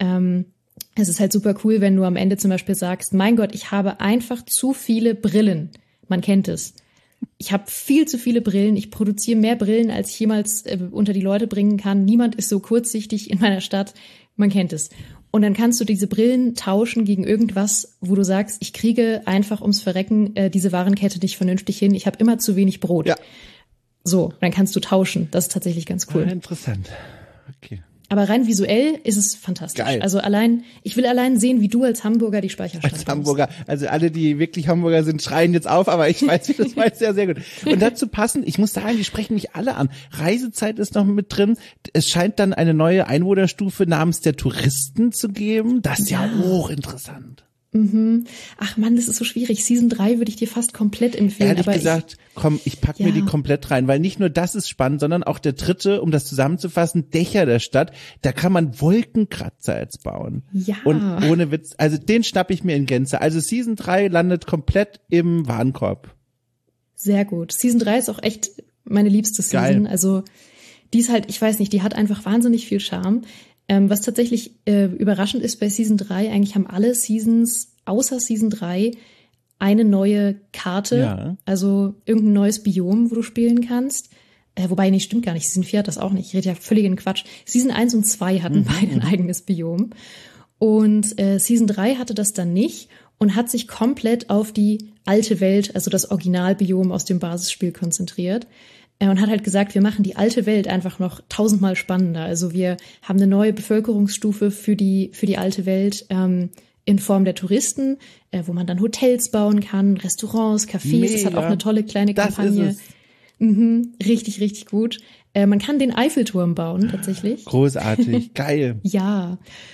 Es ist halt super cool, wenn du am Ende zum Beispiel sagst, mein Gott, ich habe einfach zu viele Brillen. Man kennt es. Ich habe viel zu viele Brillen. Ich produziere mehr Brillen, als ich jemals unter die Leute bringen kann. Niemand ist so kurzsichtig in meiner Stadt. Man kennt es. Und dann kannst du diese Brillen tauschen gegen irgendwas, wo du sagst, ich kriege einfach ums Verrecken diese Warenkette nicht vernünftig hin. Ich habe immer zu wenig Brot. Ja. So, dann kannst du tauschen. Das ist tatsächlich ganz cool. Ah, interessant. Okay. Aber rein visuell ist es fantastisch. Geil. Also ich will allein sehen, wie du als Hamburger die Speicherstadt als Hamburger, also alle, die wirklich Hamburger sind, schreien jetzt auf, aber ich weiß, das weiß sehr, sehr gut. Und dazu passend, ich muss sagen, die sprechen mich alle an. Reisezeit ist noch mit drin. Es scheint dann eine neue Einwohnerstufe namens der Touristen zu geben. Das ist ja hochinteressant. Ach Mann, das ist so schwierig. Season 3 würde ich dir fast komplett empfehlen. Ehrlich gesagt, komm, ich pack mir die komplett rein, weil nicht nur das ist spannend, sondern auch der 3., um das zusammenzufassen, Dächer der Stadt. Da kann man Wolkenkratzer jetzt bauen. Ja. Und ohne Witz, also den schnapp ich mir in Gänze. Also Season 3 landet komplett im Warenkorb. Sehr gut. Season 3 ist auch echt meine liebste Season. Geil. Also die ist halt, ich weiß nicht, die hat einfach wahnsinnig viel Charme. Was tatsächlich überraschend ist bei Season 3, eigentlich haben alle Seasons außer Season 3 eine neue Karte, also irgendein neues Biom, wo du spielen kannst. Wobei, nee, stimmt gar nicht. Season 4 hat das auch nicht. Ich rede ja völligen Quatsch. Season 1 und 2 hatten beide ein eigenes Biom. Und Season 3 hatte das dann nicht und hat sich komplett auf die alte Welt, also das Originalbiom aus dem Basisspiel konzentriert. Und hat halt gesagt, wir machen die alte Welt einfach noch 1000-mal spannender. Also wir haben eine neue Bevölkerungsstufe für die alte Welt in Form der Touristen, wo man dann Hotels bauen kann, Restaurants, Cafés. Mega. Das hat auch eine tolle kleine Kampagne. Richtig, richtig gut. Man kann den Eiffelturm bauen, tatsächlich. Großartig, geil. Ja.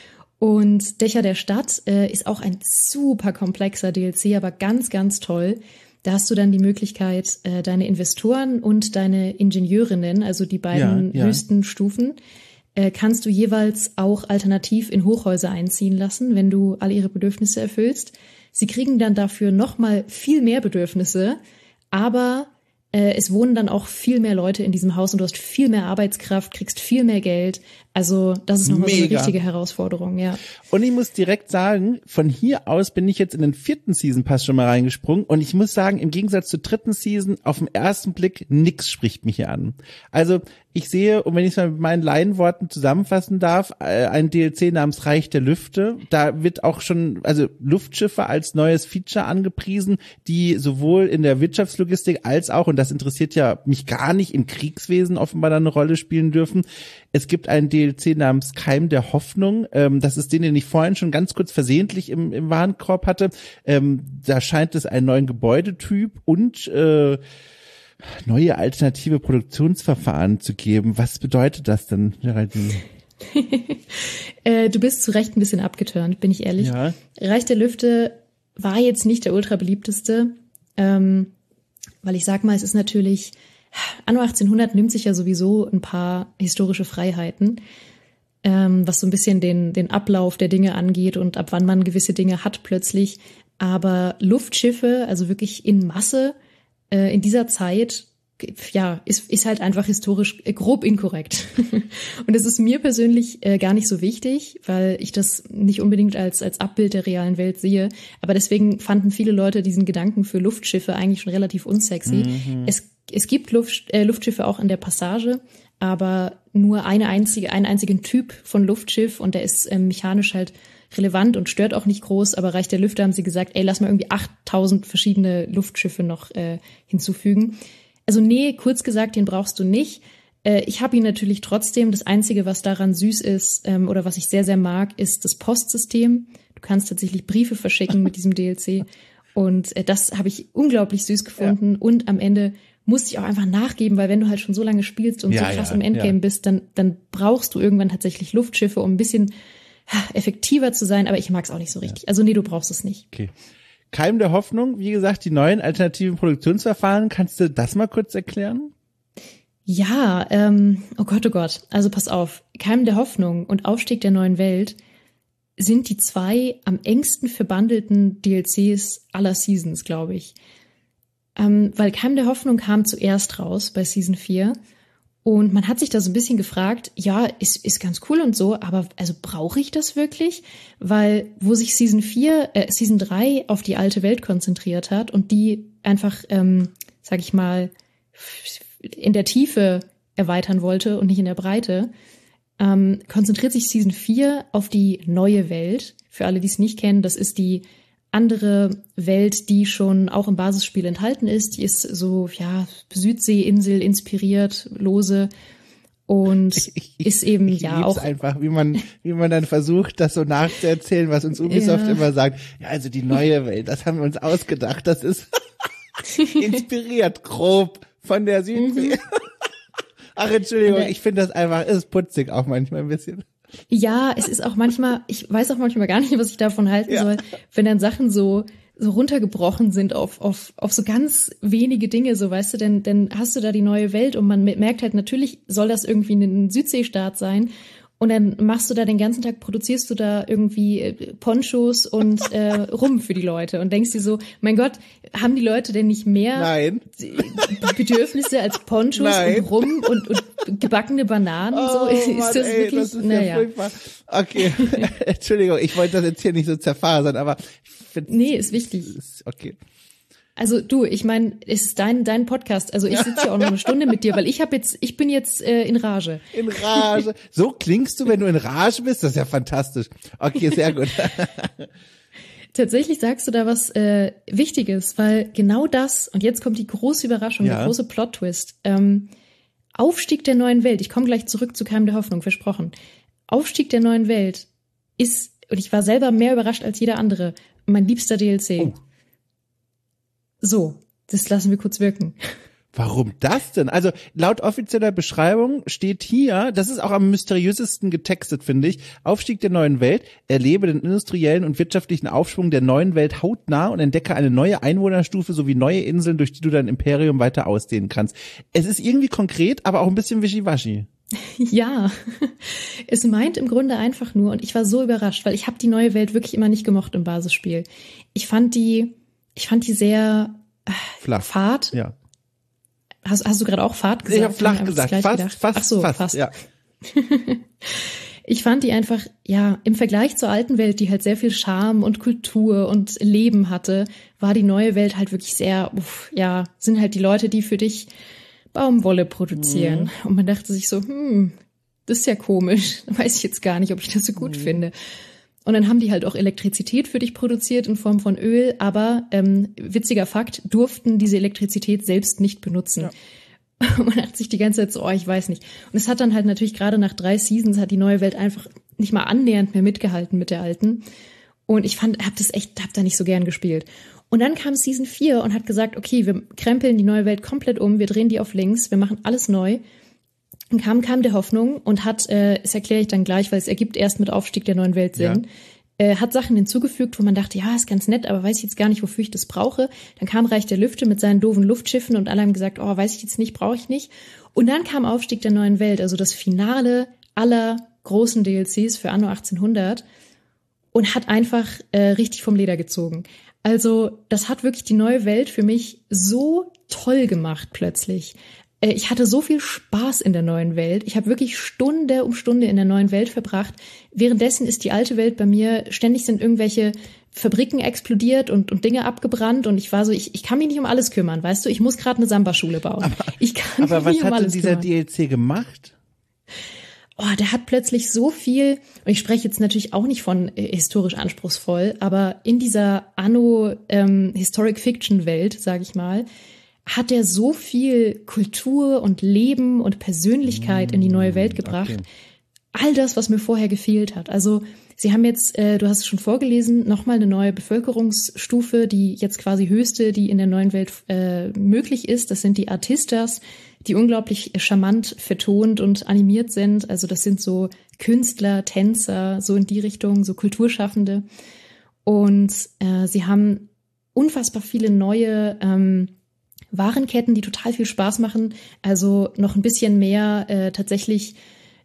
Und Dächer der Stadt ist auch ein super komplexer DLC, aber ganz, ganz toll. Da hast du dann die Möglichkeit, deine Investoren und deine Ingenieurinnen, also die beiden höchsten Stufen, kannst du jeweils auch alternativ in Hochhäuser einziehen lassen, wenn du alle ihre Bedürfnisse erfüllst. Sie kriegen dann dafür nochmal viel mehr Bedürfnisse, aber es wohnen dann auch viel mehr Leute in diesem Haus und du hast viel mehr Arbeitskraft, kriegst viel mehr Geld. Also das ist nochmal so eine richtige Herausforderung, ja. Und ich muss direkt sagen, von hier aus bin ich jetzt in den 4. Season Pass schon mal reingesprungen und ich muss sagen, im Gegensatz zur 3. Season, auf den ersten Blick, nix spricht mich hier an. Also ich sehe, und wenn ich es mal mit meinen Laienworten zusammenfassen darf, ein DLC namens Reich der Lüfte. Da wird auch schon, also Luftschiffe als neues Feature angepriesen, die sowohl in der Wirtschaftslogistik als auch, und das interessiert ja mich gar nicht, im Kriegswesen offenbar dann eine Rolle spielen dürfen. Es gibt einen DLC namens Keim der Hoffnung. Das ist den ich vorhin schon ganz kurz versehentlich im Warenkorb hatte. Da scheint es einen neuen Gebäudetyp und neue alternative Produktionsverfahren zu geben. Was bedeutet das denn, Geraldine? Du bist zu Recht ein bisschen abgeturnt, bin ich ehrlich. Ja. Reich der Lüfte war jetzt nicht der ultra beliebteste, weil ich sag mal, es ist natürlich, anno 1800 nimmt sich ja sowieso ein paar historische Freiheiten, was so ein bisschen den Ablauf der Dinge angeht und ab wann man gewisse Dinge hat plötzlich. Aber Luftschiffe, also wirklich in Masse, in dieser Zeit, ja, ist halt einfach historisch grob inkorrekt. Und das ist mir persönlich gar nicht so wichtig, weil ich das nicht unbedingt als Abbild der realen Welt sehe. Aber deswegen fanden viele Leute diesen Gedanken für Luftschiffe eigentlich schon relativ unsexy. Mhm. Es gibt Luftschiffe auch in der Passage, aber nur einen einzigen Typ von Luftschiff und der ist mechanisch halt relevant und stört auch nicht groß, aber Reich der Lüfte haben sie gesagt, ey, lass mal irgendwie 8000 verschiedene Luftschiffe noch hinzufügen. Also nee, kurz gesagt, den brauchst du nicht. Ich habe ihn natürlich trotzdem. Das Einzige, was daran süß ist oder was ich sehr, sehr mag, ist das Postsystem. Du kannst tatsächlich Briefe verschicken mit diesem DLC und das habe ich unglaublich süß gefunden. Ja. Und am Ende musste ich auch einfach nachgeben, weil wenn du halt schon so lange spielst und so krass im Endgame bist, dann brauchst du irgendwann tatsächlich Luftschiffe, um ein bisschen effektiver zu sein, aber ich mag es auch nicht so richtig. Also nee, du brauchst es nicht. Okay. Keim der Hoffnung, wie gesagt, die neuen alternativen Produktionsverfahren, kannst du das mal kurz erklären? Ja, oh Gott. Also pass auf, Keim der Hoffnung und Aufstieg der neuen Welt sind die 2 am engsten verbandelten DLCs aller Seasons, glaube ich. Weil Keim der Hoffnung kam zuerst raus bei Season 4 und man hat sich da so ein bisschen gefragt, ja, ist ganz cool und so, aber also brauche ich das wirklich? Weil wo sich Season 3 auf die alte Welt konzentriert hat und die einfach, sag ich mal, in der Tiefe erweitern wollte und nicht in der Breite, konzentriert sich Season 4 auf die neue Welt. Für alle, die es nicht kennen, das ist die andere Welt, die schon auch im Basisspiel enthalten ist. Die ist so, ja, Südseeinsel inspiriert, lose und ist eben ja auch einfach, wie man dann versucht, das so nachzuerzählen, was uns Ubisoft immer sagt. Ja, also die neue Welt, das haben wir uns ausgedacht. Das ist inspiriert grob von der Südsee. Ach, Entschuldigung, ich finde das einfach, ist putzig auch manchmal ein bisschen. Ja, es ist auch manchmal, ich weiß auch manchmal gar nicht, was ich davon halten soll, wenn dann Sachen so runtergebrochen sind auf so ganz wenige Dinge, so weißt du, denn hast du da die neue Welt und man merkt halt, natürlich soll das irgendwie ein Südseestaat sein und dann machst du da den ganzen Tag, produzierst du da irgendwie Ponchos und Rum für die Leute und denkst dir so, mein Gott, haben die Leute denn nicht mehr Bedürfnisse als Ponchos und Rum und gebackene Bananen? So ist Mann, das wirklich, das ist ja furchtbar. Okay, Entschuldigung, ich wollte das jetzt hier nicht so zerfasern, aber ich finde, nee, ist wichtig. Okay. Also du, ich meine, es ist dein Podcast. Also ich sitze ja auch noch eine Stunde mit dir, weil ich bin jetzt in Rage. In Rage. So klingst du, wenn du in Rage bist? Das ist ja fantastisch. Okay, sehr gut. Tatsächlich sagst du da was Wichtiges, weil genau das, und jetzt kommt die große Überraschung, der große Plot-Twist. Aufstieg der neuen Welt, ich komme gleich zurück zu Keim der Hoffnung, versprochen. Aufstieg der neuen Welt ist, und ich war selber mehr überrascht als jeder andere, mein liebster DLC. Oh. So, das lassen wir kurz wirken. Warum das denn? Also laut offizieller Beschreibung steht hier, das ist auch am mysteriösesten getextet, finde ich, Aufstieg der neuen Welt, erlebe den industriellen und wirtschaftlichen Aufschwung der neuen Welt hautnah und entdecke eine neue Einwohnerstufe sowie neue Inseln, durch die du dein Imperium weiter ausdehnen kannst. Es ist irgendwie konkret, aber auch ein bisschen wischiwaschi. Ja, es meint im Grunde einfach nur, und ich war so überrascht, weil ich habe die neue Welt wirklich immer nicht gemocht im Basisspiel. Ich fand die sehr flach. fad. Ja. Hast du gerade auch fad gesagt? Ich habe flach gesagt, fast. Ach so, fast. Ja. Ich fand die einfach, ja, im Vergleich zur alten Welt, die halt sehr viel Charme und Kultur und Leben hatte, war die neue Welt halt wirklich sehr, sind halt die Leute, die für dich Baumwolle produzieren. Und man dachte sich so, das ist ja komisch. Da weiß ich jetzt gar nicht, ob ich das so gut finde. Und dann haben die halt auch Elektrizität für dich produziert in Form von Öl, aber witziger Fakt, durften diese Elektrizität selbst nicht benutzen. Ja. Und man dachte sich die ganze Zeit so, ich weiß nicht. Und es hat dann halt natürlich gerade nach 3 Seasons hat die neue Welt einfach nicht mal annähernd mehr mitgehalten mit der alten. Und ich hab da nicht so gern gespielt. Und dann kam Season 4 und hat gesagt, okay, wir krempeln die neue Welt komplett um, wir drehen die auf links, wir machen alles neu. Und kam der Hoffnung und hat, das erkläre ich dann gleich, weil es ergibt erst mit Aufstieg der neuen Welt Sinn, hat Sachen hinzugefügt, wo man dachte, ja, ist ganz nett, aber weiß ich jetzt gar nicht, wofür ich das brauche. Dann kam Reich der Lüfte mit seinen doofen Luftschiffen und alle haben gesagt, weiß ich jetzt nicht, brauche ich nicht. Und dann kam Aufstieg der neuen Welt, also das Finale aller großen DLCs für Anno 1800 und hat einfach richtig vom Leder gezogen. Also das hat wirklich die neue Welt für mich so toll gemacht plötzlich. Ich hatte so viel Spaß in der neuen Welt. Ich habe wirklich Stunde um Stunde in der neuen Welt verbracht. Währenddessen ist die alte Welt bei mir, ständig sind irgendwelche Fabriken explodiert und Dinge abgebrannt und ich war so, ich kann mich nicht um alles kümmern, weißt du? Ich muss gerade eine Samba-Schule bauen. Aber was hat denn dieser DLC gemacht? Der hat plötzlich so viel, und ich spreche jetzt natürlich auch nicht von historisch anspruchsvoll, aber in dieser Anno-Historic-Fiction-Welt, sage ich mal, hat er so viel Kultur und Leben und Persönlichkeit in die neue Welt gebracht. Okay. All das, was mir vorher gefehlt hat. Also sie haben jetzt, du hast es schon vorgelesen, nochmal eine neue Bevölkerungsstufe, die jetzt quasi höchste, die in der neuen Welt möglich ist. Das sind die Artistas, die unglaublich charmant vertont und animiert sind. Also das sind so Künstler, Tänzer, so in die Richtung, so Kulturschaffende. Und sie haben unfassbar viele neue Warenketten, die total viel Spaß machen. Also noch ein bisschen mehr tatsächlich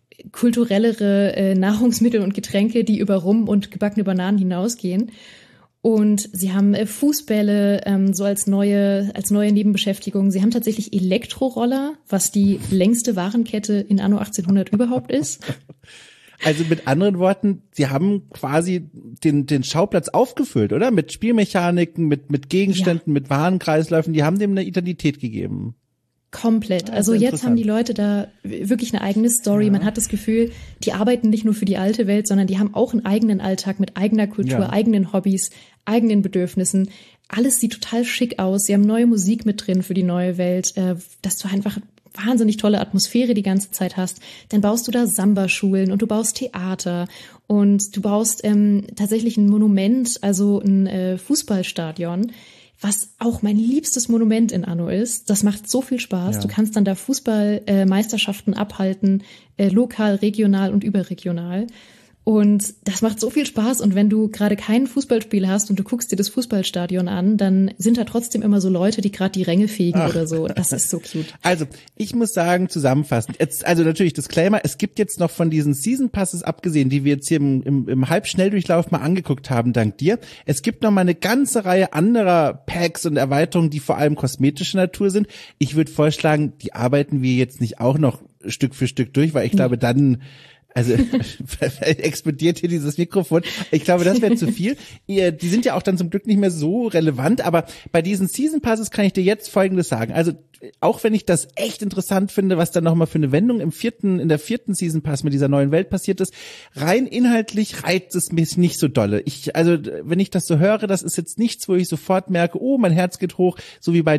kulturellere Nahrungsmittel und Getränke, die über Rum und gebackene Bananen hinausgehen. Und sie haben Fußbälle so als neue Nebenbeschäftigung. Sie haben tatsächlich Elektroroller, was die längste Warenkette in Anno 1800 überhaupt ist. Also mit anderen Worten, sie haben quasi den Schauplatz aufgefüllt, oder? Mit Spielmechaniken, mit Gegenständen, mit Warenkreisläufen, die haben dem eine Identität gegeben. Komplett. Also jetzt haben die Leute da wirklich eine eigene Story. Ja. Man hat das Gefühl, die arbeiten nicht nur für die alte Welt, sondern die haben auch einen eigenen Alltag mit eigener Kultur, eigenen Hobbys, eigenen Bedürfnissen. Alles sieht total schick aus. Sie haben neue Musik mit drin für die neue Welt, dass du einfach wahnsinnig tolle Atmosphäre die ganze Zeit hast. Dann baust du da Samba-Schulen und du baust Theater und du baust tatsächlich ein Monument, also ein Fußballstadion, was auch mein liebstes Monument in Anno ist. Das macht so viel Spaß. Ja. Du kannst dann da Fußballmeisterschaften abhalten, lokal, regional und überregional. Und das macht so viel Spaß. Und wenn du gerade kein Fußballspiel hast und du guckst dir das Fußballstadion an, dann sind da trotzdem immer so Leute, die gerade die Ränge fegen oder so. Das ist so cute. Also, ich muss sagen, zusammenfassend, jetzt, also natürlich Disclaimer, es gibt jetzt noch von diesen Season Passes abgesehen, die wir jetzt hier im Halbschnelldurchlauf mal angeguckt haben, dank dir. Es gibt noch mal eine ganze Reihe anderer Packs und Erweiterungen, die vor allem kosmetischer Natur sind. Ich würde vorschlagen, die arbeiten wir jetzt nicht auch noch Stück für Stück durch, weil ich glaube, dann explodiert hier dieses Mikrofon. Ich glaube, das wäre zu viel. Die sind ja auch dann zum Glück nicht mehr so relevant, aber bei diesen Season Passes kann ich dir jetzt Folgendes sagen. Also auch wenn ich das echt interessant finde, was da nochmal für eine Wendung in der vierten Season Pass mit dieser neuen Welt passiert ist, rein inhaltlich reizt es mich nicht so dolle. Also wenn ich das so höre, das ist jetzt nichts, wo ich sofort merke, oh, mein Herz geht hoch, so wie bei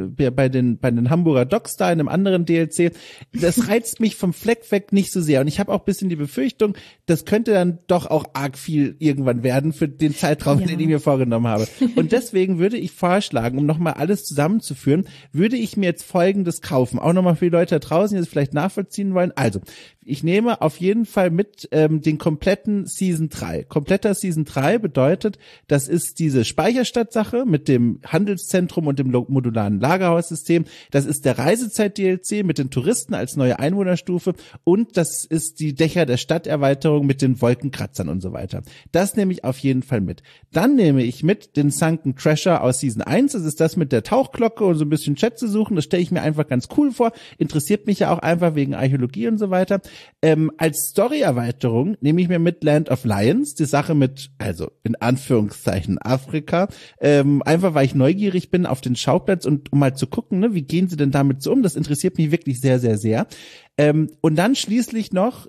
den Hamburger Docs da in einem anderen DLC. Das reizt mich vom Fleck weg nicht so sehr. Und ich habe auch ein bisschen die Befürchtung, das könnte dann doch auch arg viel irgendwann werden für den Zeitraum, den ich mir vorgenommen habe. Und deswegen würde ich vorschlagen, um nochmal alles zusammenzuführen, würde ich mir jetzt Folgendes kaufen. Auch nochmal für die Leute da draußen, die das vielleicht nachvollziehen wollen. Also, ich nehme auf jeden Fall mit den kompletten Season 3. Kompletter Season 3 bedeutet, das ist diese Speicherstadt-Sache mit dem Handelszentrum und dem modularen Lagerhaussystem. Das ist der Reisezeit-DLC mit den Touristen als neue Einwohnerstufe und das ist die Dächer der Stadterweiterung mit den Wolkenkratzern und so weiter. Das nehme ich auf jeden Fall mit. Dann nehme ich mit den Sunken Treasure aus Season 1. Das ist das mit der Tauchglocke und so ein bisschen Chat zu suchen. Das stelle ich mir einfach ganz cool vor. Interessiert mich ja auch einfach wegen Archäologie und so weiter. Als Story-Erweiterung nehme ich mir mit Land of Lions, die Sache mit, also in Anführungszeichen Afrika, einfach weil ich neugierig bin auf den Schauplatz und um mal zu gucken, ne, wie gehen sie denn damit so um? Das interessiert mich wirklich sehr, sehr, sehr. Und dann schließlich noch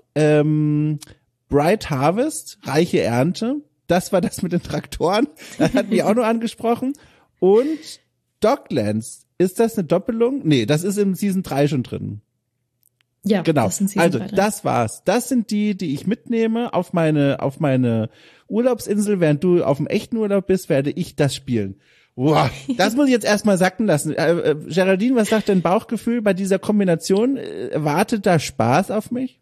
Bright Harvest, reiche Ernte. Das war das mit den Traktoren. Das hat mich auch nur angesprochen. Und Docklands. Ist das eine Doppelung? Nee, das ist im Season 3 schon drin. Ja, genau. Also das war's. Das sind die ich mitnehme auf meine Urlaubsinsel. Während du auf dem echten Urlaub bist, werde ich das spielen. Wow, das muss ich jetzt erstmal sacken lassen. Geraldine, was sagt dein Bauchgefühl bei dieser Kombination? Wartet da Spaß auf mich?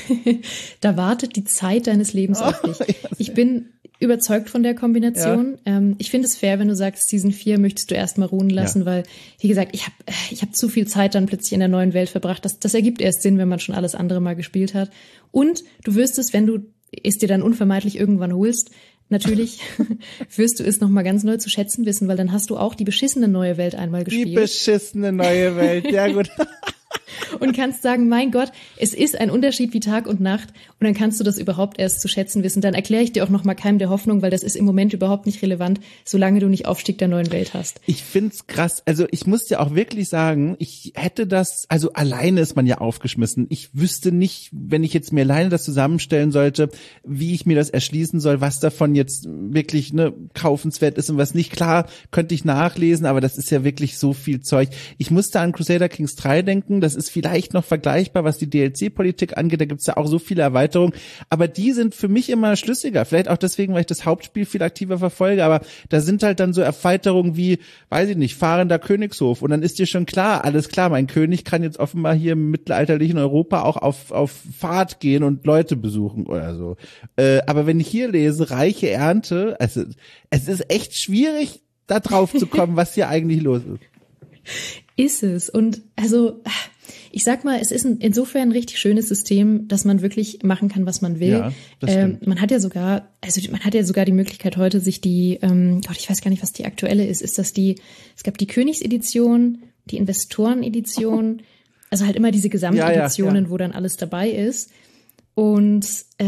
Da wartet die Zeit deines Lebens auf dich. Ich bin überzeugt von der Kombination. Ja. Ich finde es fair, wenn du sagst, Season 4 möchtest du erstmal ruhen lassen, weil, wie gesagt, ich hab zu viel Zeit dann plötzlich in der neuen Welt verbracht. Das ergibt erst Sinn, wenn man schon alles andere mal gespielt hat. Und du wirst es, wenn du es dir dann unvermeidlich irgendwann holst, natürlich wirst du es nochmal ganz neu zu schätzen wissen, weil dann hast du auch die beschissene neue Welt einmal gespielt. Die beschissene neue Welt, ja gut. Und kannst sagen, mein Gott, es ist ein Unterschied wie Tag und Nacht und dann kannst du das überhaupt erst zu schätzen wissen. Dann erkläre ich dir auch nochmal Keim der Hoffnung, weil das ist im Moment überhaupt nicht relevant, solange du nicht Aufstieg der neuen Welt hast. Ich find's krass. Also ich muss dir auch wirklich sagen, ich hätte das, also alleine ist man ja aufgeschmissen. Ich wüsste nicht, wenn ich jetzt mir alleine das zusammenstellen sollte, wie ich mir das erschließen soll, was davon jetzt wirklich kaufenswert ist und was nicht. Klar, könnte ich nachlesen, aber das ist ja wirklich so viel Zeug. Ich musste an Crusader Kings 3 denken, das ist vielleicht noch vergleichbar, was die DLC-Politik angeht, da gibt's ja auch so viele Erweiterungen, aber die sind für mich immer schlüssiger, vielleicht auch deswegen, weil ich das Hauptspiel viel aktiver verfolge, aber da sind halt dann so Erweiterungen wie, weiß ich nicht, fahrender Königshof und dann ist dir schon klar, alles klar, mein König kann jetzt offenbar hier im mittelalterlichen Europa auch auf Fahrt gehen und Leute besuchen oder so. Aber wenn ich hier lese, reiche Ernte, also es ist echt schwierig, da drauf zu kommen, was hier eigentlich los ist. Ist es. Und also, ich sag mal, es ist insofern ein richtig schönes System, dass man wirklich machen kann, was man will. Ja, das stimmt. Man hat ja sogar die Möglichkeit heute, sich die, ich weiß gar nicht, was die aktuelle ist. Ist das es gab die Königsedition, die Investorenedition, also halt immer diese Gesamteditionen, wo dann alles dabei ist. Und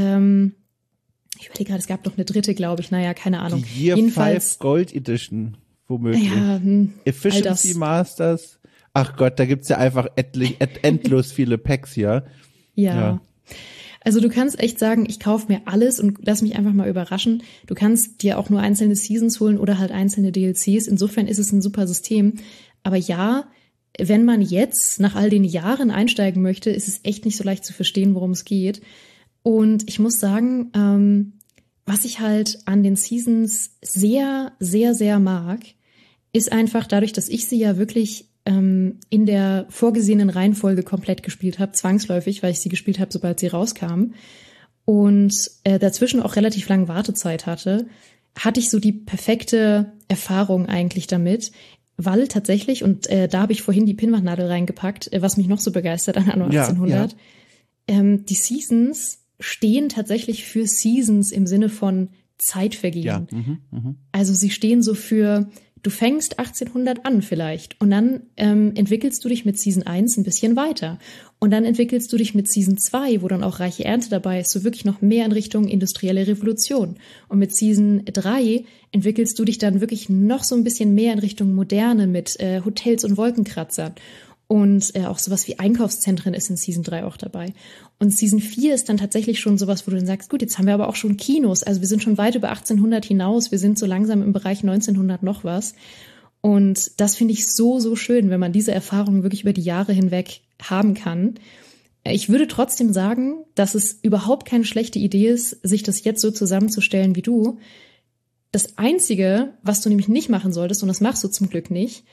ich überlege gerade, es gab noch eine dritte, glaube ich. Naja, keine Ahnung. Die Year 5 Gold Edition, womöglich. Ja, Efficiency Masters. Ach Gott, da gibt's ja einfach endlos viele Packs hier. Ja. Also du kannst echt sagen, ich kaufe mir alles und lass mich einfach mal überraschen. Du kannst dir auch nur einzelne Seasons holen oder halt einzelne DLCs. Insofern ist es ein super System. Aber ja, wenn man jetzt nach all den Jahren einsteigen möchte, ist es echt nicht so leicht zu verstehen, worum es geht. Und ich muss sagen, was ich halt an den Seasons sehr, sehr, sehr mag, ist einfach dadurch, dass ich sie ja wirklich in der vorgesehenen Reihenfolge komplett gespielt habe, zwangsläufig, weil ich sie gespielt habe, sobald sie rauskam und dazwischen auch relativ lange Wartezeit hatte ich so die perfekte Erfahrung eigentlich damit, weil tatsächlich, und da habe ich vorhin die Pinnwandnadel reingepackt, was mich noch so begeistert an Anno 1800, die Seasons stehen tatsächlich für Seasons im Sinne von Zeitvergehen. Ja. Also sie stehen so für, du fängst 1800 an vielleicht und dann entwickelst du dich mit Season 1 ein bisschen weiter und dann entwickelst du dich mit Season 2, wo dann auch reiche Ernte dabei ist, so wirklich noch mehr in Richtung industrielle Revolution. Und mit Season 3 entwickelst du dich dann wirklich noch so ein bisschen mehr in Richtung Moderne mit Hotels und Wolkenkratzern. Und auch sowas wie Einkaufszentren ist in Season 3 auch dabei. Und Season 4 ist dann tatsächlich schon sowas, wo du dann sagst, gut, jetzt haben wir aber auch schon Kinos. Also wir sind schon weit über 1800 hinaus. Wir sind so langsam im Bereich 1900 noch was. Und das finde ich so, so schön, wenn man diese Erfahrungen wirklich über die Jahre hinweg haben kann. Ich würde trotzdem sagen, dass es überhaupt keine schlechte Idee ist, sich das jetzt so zusammenzustellen wie du. Das Einzige, was du nämlich nicht machen solltest, und das machst du zum Glück nicht,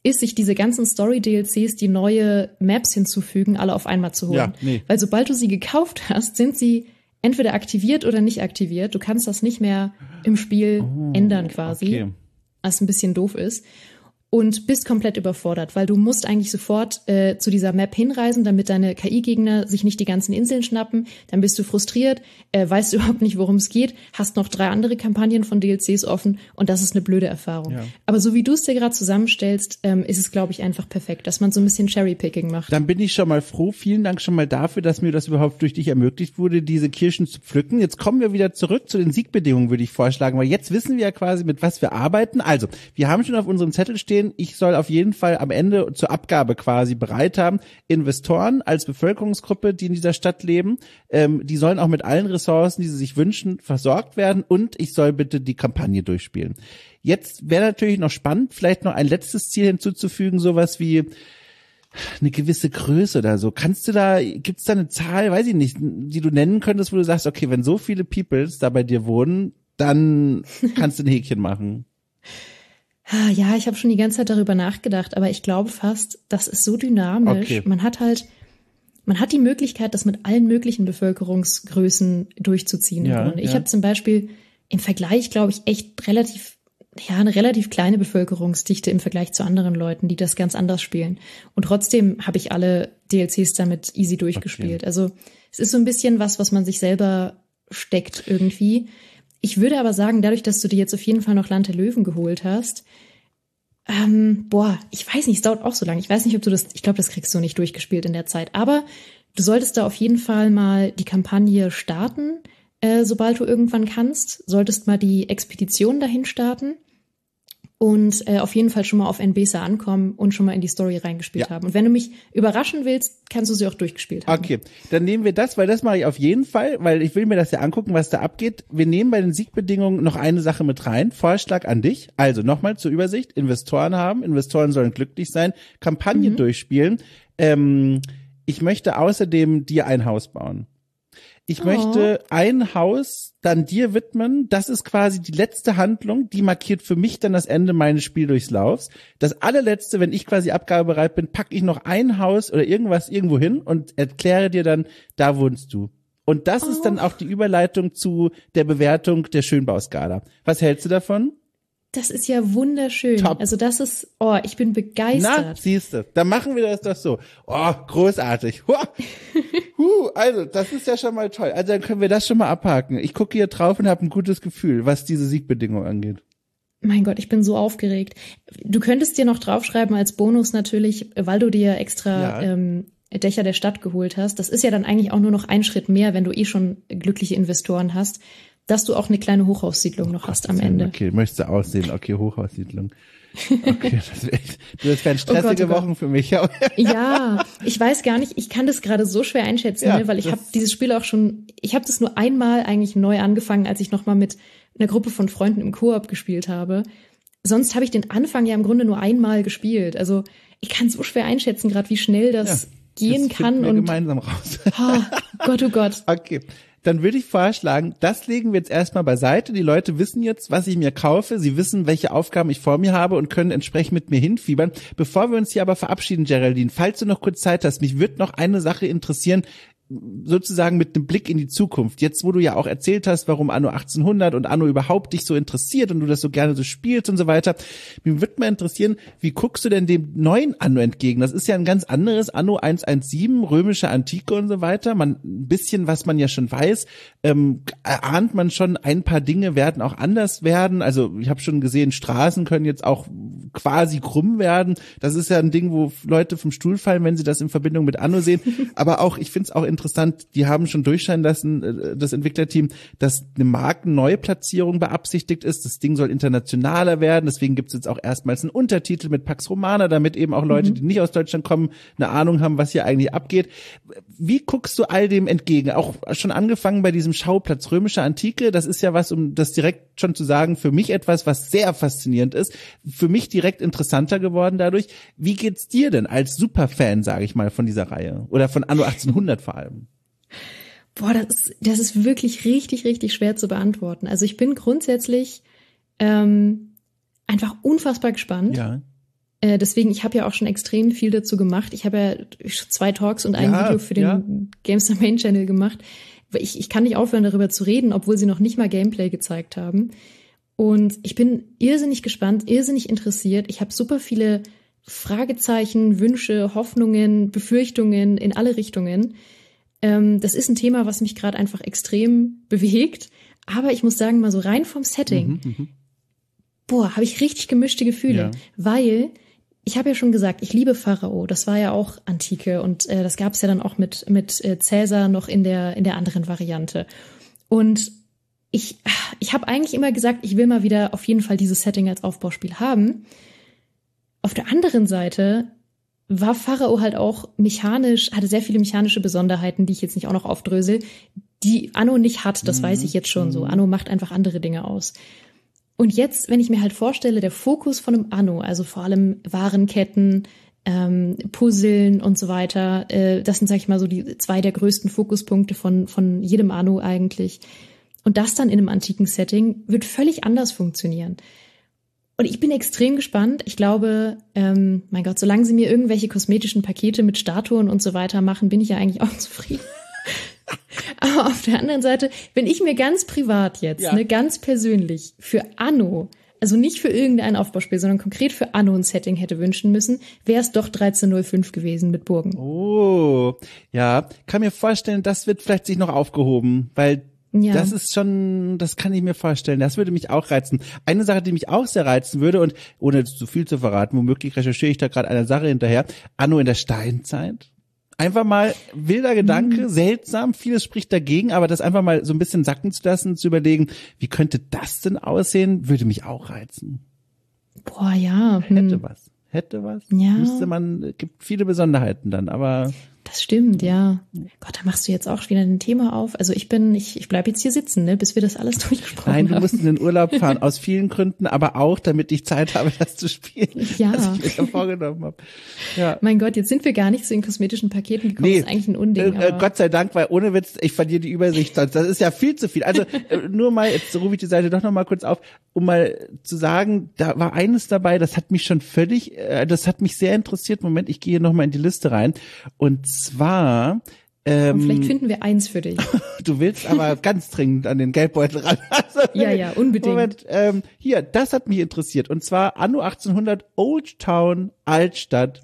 ist, sich diese ganzen Story-DLCs, die neue Maps hinzufügen, alle auf einmal zu holen. Ja, nee. Weil sobald du sie gekauft hast, sind sie entweder aktiviert oder nicht aktiviert. Du kannst das nicht mehr im Spiel ändern quasi, okay. was ein bisschen doof ist. Und bist komplett überfordert, weil du musst eigentlich sofort zu dieser Map hinreisen, damit deine KI-Gegner sich nicht die ganzen Inseln schnappen. Dann bist du frustriert, weißt überhaupt nicht, worum es geht, hast noch 3 andere Kampagnen von DLCs offen und das ist eine blöde Erfahrung. Ja. Aber so wie du es dir gerade zusammenstellst, ist es, glaube ich, einfach perfekt, dass man so ein bisschen Cherry-Picking macht. Dann bin ich schon mal froh. Vielen Dank schon mal dafür, dass mir das überhaupt durch dich ermöglicht wurde, diese Kirschen zu pflücken. Jetzt kommen wir wieder zurück zu den Siegbedingungen, würde ich vorschlagen, weil jetzt wissen wir ja quasi, mit was wir arbeiten. Also, wir haben schon auf unserem Zettel stehen, ich soll auf jeden Fall am Ende zur Abgabe quasi bereit haben. Investoren als Bevölkerungsgruppe, die in dieser Stadt leben, die sollen auch mit allen Ressourcen, die sie sich wünschen, versorgt werden und ich soll bitte die Kampagne durchspielen. Jetzt wäre natürlich noch spannend, vielleicht noch ein letztes Ziel hinzuzufügen, sowas wie eine gewisse Größe oder so. Gibt's da eine Zahl, weiß ich nicht, die du nennen könntest, wo du sagst, okay, wenn so viele Peoples da bei dir wohnen, dann kannst du ein Häkchen machen. Ja, ich habe schon die ganze Zeit darüber nachgedacht, aber ich glaube fast, das ist so dynamisch. Okay. Man hat die Möglichkeit, das mit allen möglichen Bevölkerungsgrößen durchzuziehen. Ja, ich habe zum Beispiel im Vergleich, glaube ich, echt eine relativ kleine Bevölkerungsdichte im Vergleich zu anderen Leuten, die das ganz anders spielen. Und trotzdem habe ich alle DLCs damit easy durchgespielt. Okay. Also es ist so ein bisschen was man sich selber steckt irgendwie. Ich würde aber sagen, dadurch, dass du dir jetzt auf jeden Fall noch Land der Löwen geholt hast, ich weiß nicht, es dauert auch so lange. Ich weiß nicht, ich glaube, das kriegst du nicht durchgespielt in der Zeit. Aber du solltest da auf jeden Fall mal die Kampagne starten, sobald du irgendwann kannst. Solltest mal die Expedition dahin starten und auf jeden Fall schon mal auf NBSA ankommen und schon mal in die Story reingespielt haben. Und wenn du mich überraschen willst, kannst du sie auch durchgespielt haben. Okay, dann nehmen wir das, weil das mache ich auf jeden Fall, weil ich will mir das ja angucken, was da abgeht. Wir nehmen bei den Siegbedingungen noch eine Sache mit rein. Vorschlag an dich. Also nochmal zur Übersicht. Investoren haben. Investoren sollen glücklich sein. Kampagne durchspielen. Ich möchte außerdem dir ein Haus bauen. Ich möchte ein Haus dann dir widmen. Das ist quasi die letzte Handlung, die markiert für mich dann das Ende meines Spieldurchlaufs. Das allerletzte, wenn ich quasi abgabebereit bin, packe ich noch ein Haus oder irgendwas irgendwo hin und erkläre dir dann, da wohnst du. Und das ist dann auch die Überleitung zu der Bewertung der Schönbauskala. Was hältst du davon? Das ist ja wunderschön. Top. Also das ist, ich bin begeistert. Na, siehste, dann machen wir das doch so. Großartig. Also, das ist ja schon mal toll. Also dann können wir das schon mal abhaken. Ich gucke hier drauf und habe ein gutes Gefühl, was diese Siegbedingung angeht. Mein Gott, ich bin so aufgeregt. Du könntest dir noch draufschreiben als Bonus natürlich, weil du dir extra Dächer der Stadt geholt hast. Das ist ja dann eigentlich auch nur noch ein Schritt mehr, wenn du schon glückliche Investoren hast, dass du auch eine kleine Hochhaussiedlung noch hast am Ende. Okay, möchtest du aussehen? Okay, Hochhaussiedlung. Okay, das wären stressige Wochen für mich. Ja, ich weiß gar nicht, ich kann das gerade so schwer einschätzen, weil ich habe dieses Spiel ich habe das nur einmal eigentlich neu angefangen, als ich nochmal mit einer Gruppe von Freunden im Koop gespielt habe. Sonst habe ich den Anfang ja im Grunde nur einmal gespielt. Also ich kann so schwer einschätzen gerade, wie schnell das gehen kann. Wir gemeinsam raus. Oh Gott. Okay. Dann würde ich vorschlagen, das legen wir jetzt erstmal beiseite. Die Leute wissen jetzt, was ich mir kaufe. Sie wissen, welche Aufgaben ich vor mir habe und können entsprechend mit mir hinfiebern. Bevor wir uns hier aber verabschieden, Geraldine, falls du noch kurz Zeit hast, mich würde noch eine Sache interessieren, sozusagen mit einem Blick in die Zukunft. Jetzt, wo du ja auch erzählt hast, warum Anno 1800 und Anno überhaupt dich so interessiert und du das so gerne so spielst und so weiter. Mich würde mal interessieren, wie guckst du denn dem neuen Anno entgegen? Das ist ja ein ganz anderes Anno 117, römische Antike und so weiter. Ein bisschen, was man ja schon weiß, erahnt man schon, ein paar Dinge werden auch anders werden. Also ich habe schon gesehen, Straßen können jetzt auch quasi krumm werden. Das ist ja ein Ding, wo Leute vom Stuhl fallen, wenn sie das in Verbindung mit Anno sehen. Aber auch, ich finde es auch interessant, die haben schon durchscheinen lassen, das Entwicklerteam, dass eine Markenneuplatzierung beabsichtigt ist. Das Ding soll internationaler werden, deswegen gibt es jetzt auch erstmals einen Untertitel mit Pax Romana, damit eben auch Leute, die nicht aus Deutschland kommen, eine Ahnung haben, was hier eigentlich abgeht. Wie guckst du all dem entgegen? Auch schon angefangen bei diesem Schauplatz römische Antike, das ist ja was, um das direkt schon zu sagen, für mich etwas, was sehr faszinierend ist, für mich direkt interessanter geworden dadurch. Wie geht's dir denn als Superfan, sage ich mal, von dieser Reihe? Oder von Anno 1800 vor allem? Boah, das ist wirklich richtig, richtig schwer zu beantworten. Also ich bin grundsätzlich einfach unfassbar gespannt. Ja. Deswegen, ich habe ja auch schon extrem viel dazu gemacht. Ich habe ja 2 Talks und ein Video für den GameStar Main Channel gemacht. Ich kann nicht aufhören, darüber zu reden, obwohl sie noch nicht mal Gameplay gezeigt haben. Und ich bin irrsinnig gespannt, irrsinnig interessiert. Ich habe super viele Fragezeichen, Wünsche, Hoffnungen, Befürchtungen in alle Richtungen. Das ist ein Thema, was mich gerade einfach extrem bewegt. Aber ich muss sagen, mal so rein vom Setting, habe ich richtig gemischte Gefühle. Weil, ich habe ja schon gesagt, ich liebe Pharao. Das war ja auch Antike und das gab es ja dann auch mit Cäsar noch in der anderen Variante. Und ich habe eigentlich immer gesagt, ich will mal wieder auf jeden Fall dieses Setting als Aufbauspiel haben. Auf der anderen Seite war Pharao halt auch mechanisch, hatte sehr viele mechanische Besonderheiten, die ich jetzt nicht auch noch aufdrösel, die Anno nicht hat, das weiß ich jetzt schon so. Anno macht einfach andere Dinge aus. Und jetzt, wenn ich mir halt vorstelle, der Fokus von einem Anno, also vor allem Warenketten, Puzzeln und so weiter, das sind, sag ich mal, so die 2 der größten Fokuspunkte von jedem Anno eigentlich. Und das dann in einem antiken Setting wird völlig anders funktionieren. Und ich bin extrem gespannt. Ich glaube, mein Gott, solange sie mir irgendwelche kosmetischen Pakete mit Statuen und so weiter machen, bin ich ja eigentlich auch zufrieden. Aber auf der anderen Seite, wenn ich mir ganz privat jetzt, ganz persönlich für Anno, also nicht für irgendein Aufbauspiel, sondern konkret für Anno ein Setting hätte wünschen müssen, wäre es doch 1305 gewesen mit Burgen. Oh, ja, kann mir vorstellen, das wird vielleicht sich noch aufgehoben, weil das ist schon, das kann ich mir vorstellen. Das würde mich auch reizen. Eine Sache, die mich auch sehr reizen würde, und ohne zu viel zu verraten, womöglich recherchiere ich da gerade eine Sache hinterher, Anno in der Steinzeit. Einfach mal wilder Gedanke, seltsam, vieles spricht dagegen, aber das einfach mal so ein bisschen sacken zu lassen, zu überlegen, wie könnte das denn aussehen, würde mich auch reizen. Boah, ja. Hätte was. Ja. Gibt viele Besonderheiten dann, aber. Das stimmt, ja. Gott, da machst du jetzt auch wieder ein Thema auf. Also ich bleib jetzt hier sitzen, ne, bis wir das alles durchgesprochen haben. Nein, du musst in den Urlaub fahren, aus vielen Gründen, aber auch, damit ich Zeit habe, das zu spielen, was ich mir vorgenommen habe. Ja. Mein Gott, jetzt sind wir gar nicht zu den kosmetischen Paketen gekommen, das ist eigentlich ein Unding. Gott sei Dank, weil ohne Witz, ich verliere die Übersicht sonst. Das ist ja viel zu viel. Also nur mal, jetzt rufe ich die Seite doch noch mal kurz auf, um mal zu sagen, da war eines dabei, das hat mich schon das hat mich sehr interessiert. Moment, ich gehe noch mal in die Liste rein. Und zwar und vielleicht finden wir eins für dich. Du willst aber ganz dringend an den Geldbeutel ran. Also, ja, unbedingt. Moment, hier, das hat mich interessiert. Und zwar Anno 1800 Old Town Altstadt.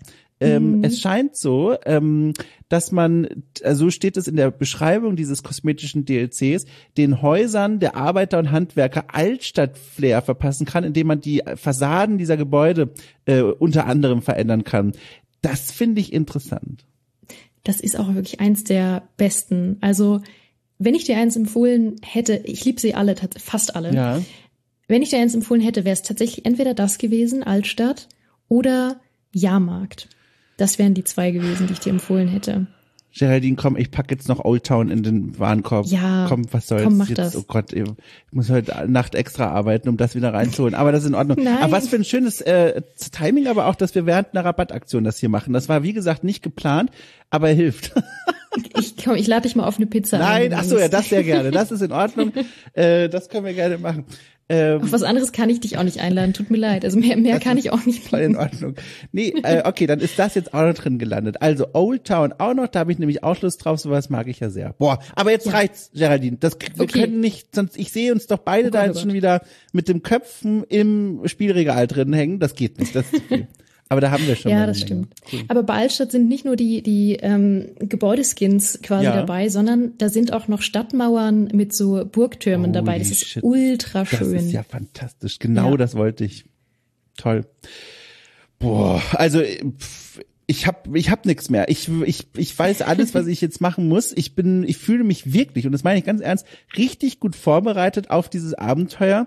Es scheint so, dass man, so steht es in der Beschreibung dieses kosmetischen DLCs, den Häusern der Arbeiter und Handwerker Altstadt-Flair verpassen kann, indem man die Fassaden dieser Gebäude unter anderem verändern kann. Das finde ich interessant. Das ist auch wirklich eins der besten. Also, wenn ich dir eins empfohlen hätte, ich liebe sie alle, fast alle. Ja. Wenn ich dir eins empfohlen hätte, wäre es tatsächlich entweder das gewesen, Altstadt, oder Jahrmarkt. Das wären die 2 gewesen, die ich dir empfohlen hätte. Geraldine, komm, ich pack jetzt noch Old Town in den Warenkorb. Ja, komm, was soll's komm, mach jetzt? das. Oh Gott, ich muss heute Nacht extra arbeiten, um das wieder reinzuholen. Aber das ist in Ordnung. Nein. Aber was für ein schönes Timing, aber auch, dass wir während einer Rabattaktion das hier machen. Das war, wie gesagt, nicht geplant, aber hilft. Ich lade dich mal auf eine Pizza ein. Nein, ach so, ja, das sehr gerne. Das ist in Ordnung. Das können wir gerne machen. Auf was anderes kann ich dich auch nicht einladen, tut mir leid. Also mehr kann ich auch nicht bieten. Voll in Ordnung. Nee, okay, dann ist das jetzt auch noch drin gelandet. Also Old Town auch noch, da habe ich nämlich auch Lust drauf, sowas mag ich ja sehr. Boah, aber jetzt reicht's, Geraldine. Wir können nicht, sonst ich sehe uns doch beide da jetzt schon wieder mit dem Köpfen im Spielregal drin hängen. Das geht nicht, das ist zu viel. Aber da haben wir schon. Ja, das stimmt. Cool. Aber bei Altstadt sind nicht nur die Gebäudeskins quasi dabei, sondern da sind auch noch Stadtmauern mit so Burgtürmen dabei. Das ist ultra schön. Das ist ja fantastisch. Genau das wollte ich. Toll. Boah, also ich hab nichts mehr. Ich weiß alles, was ich jetzt machen muss. Ich fühle mich wirklich, und das meine ich ganz ernst, richtig gut vorbereitet auf dieses Abenteuer.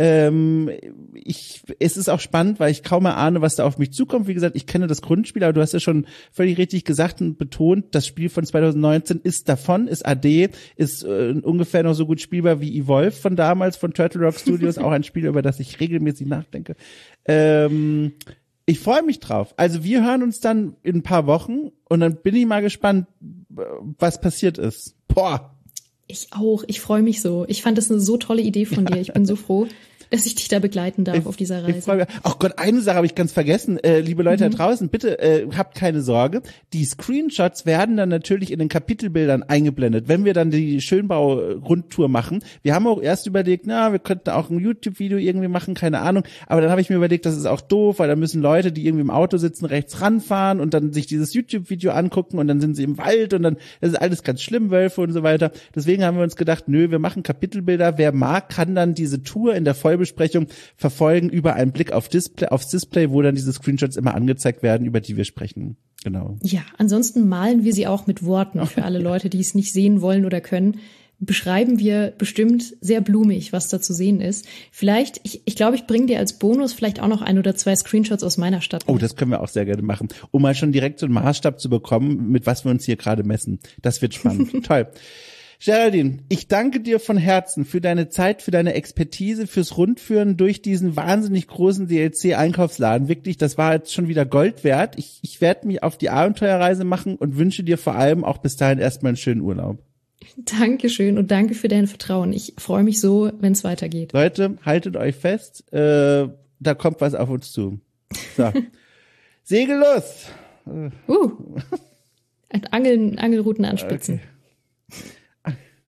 Es ist auch spannend, weil ich kaum erahne, was da auf mich zukommt. Wie gesagt, ich kenne das Grundspiel, aber du hast ja schon völlig richtig gesagt und betont, das Spiel von 2019 ist AD, ist ungefähr noch so gut spielbar wie Evolve von damals, von Turtle Rock Studios, auch ein Spiel, über das ich regelmäßig nachdenke. Ich freue mich drauf. Also wir hören uns dann in ein paar Wochen und dann bin ich mal gespannt, was passiert ist. Boah. Ich auch. Ich freue mich so. Ich fand das eine so tolle Idee von dir. Ich bin so froh. dass ich dich da begleiten darf auf dieser Reise. Ach Gott, eine Sache habe ich ganz vergessen. Liebe Leute da draußen, bitte habt keine Sorge. Die Screenshots werden dann natürlich in den Kapitelbildern eingeblendet, wenn wir dann die Schönbau-Rundtour machen. Wir haben auch erst überlegt, wir könnten auch ein YouTube-Video irgendwie machen, keine Ahnung. Aber dann habe ich mir überlegt, das ist auch doof, weil da müssen Leute, die irgendwie im Auto sitzen, rechts ranfahren und dann sich dieses YouTube-Video angucken und dann sind sie im Wald und dann, das ist alles ganz schlimm, Wölfe und so weiter. Deswegen haben wir uns gedacht, wir machen Kapitelbilder. Wer mag, kann dann diese Tour in der Vollbesprechung verfolgen über einen Blick aufs Display, wo dann diese Screenshots immer angezeigt werden, über die wir sprechen. Genau. Ja, ansonsten malen wir sie auch mit Worten für alle Leute, die es nicht sehen wollen oder können. Beschreiben wir bestimmt sehr blumig, was da zu sehen ist. Vielleicht, ich glaube, ich bringe dir als Bonus vielleicht auch noch 1 oder 2 Screenshots aus meiner Stadt mit. Oh, das können wir auch sehr gerne machen, um mal schon direkt so einen Maßstab zu bekommen, mit was wir uns hier gerade messen. Das wird spannend. Toll. Geraldine, ich danke dir von Herzen für deine Zeit, für deine Expertise, fürs Rundführen durch diesen wahnsinnig großen DLC-Einkaufsladen. Wirklich, das war jetzt schon wieder Gold wert. Ich werde mich auf die Abenteuerreise machen und wünsche dir vor allem auch bis dahin erstmal einen schönen Urlaub. Dankeschön und danke für dein Vertrauen. Ich freue mich so, wenn es weitergeht. Leute, haltet euch fest, da kommt was auf uns zu. So. Segel los! Angelruten anspitzen. Okay.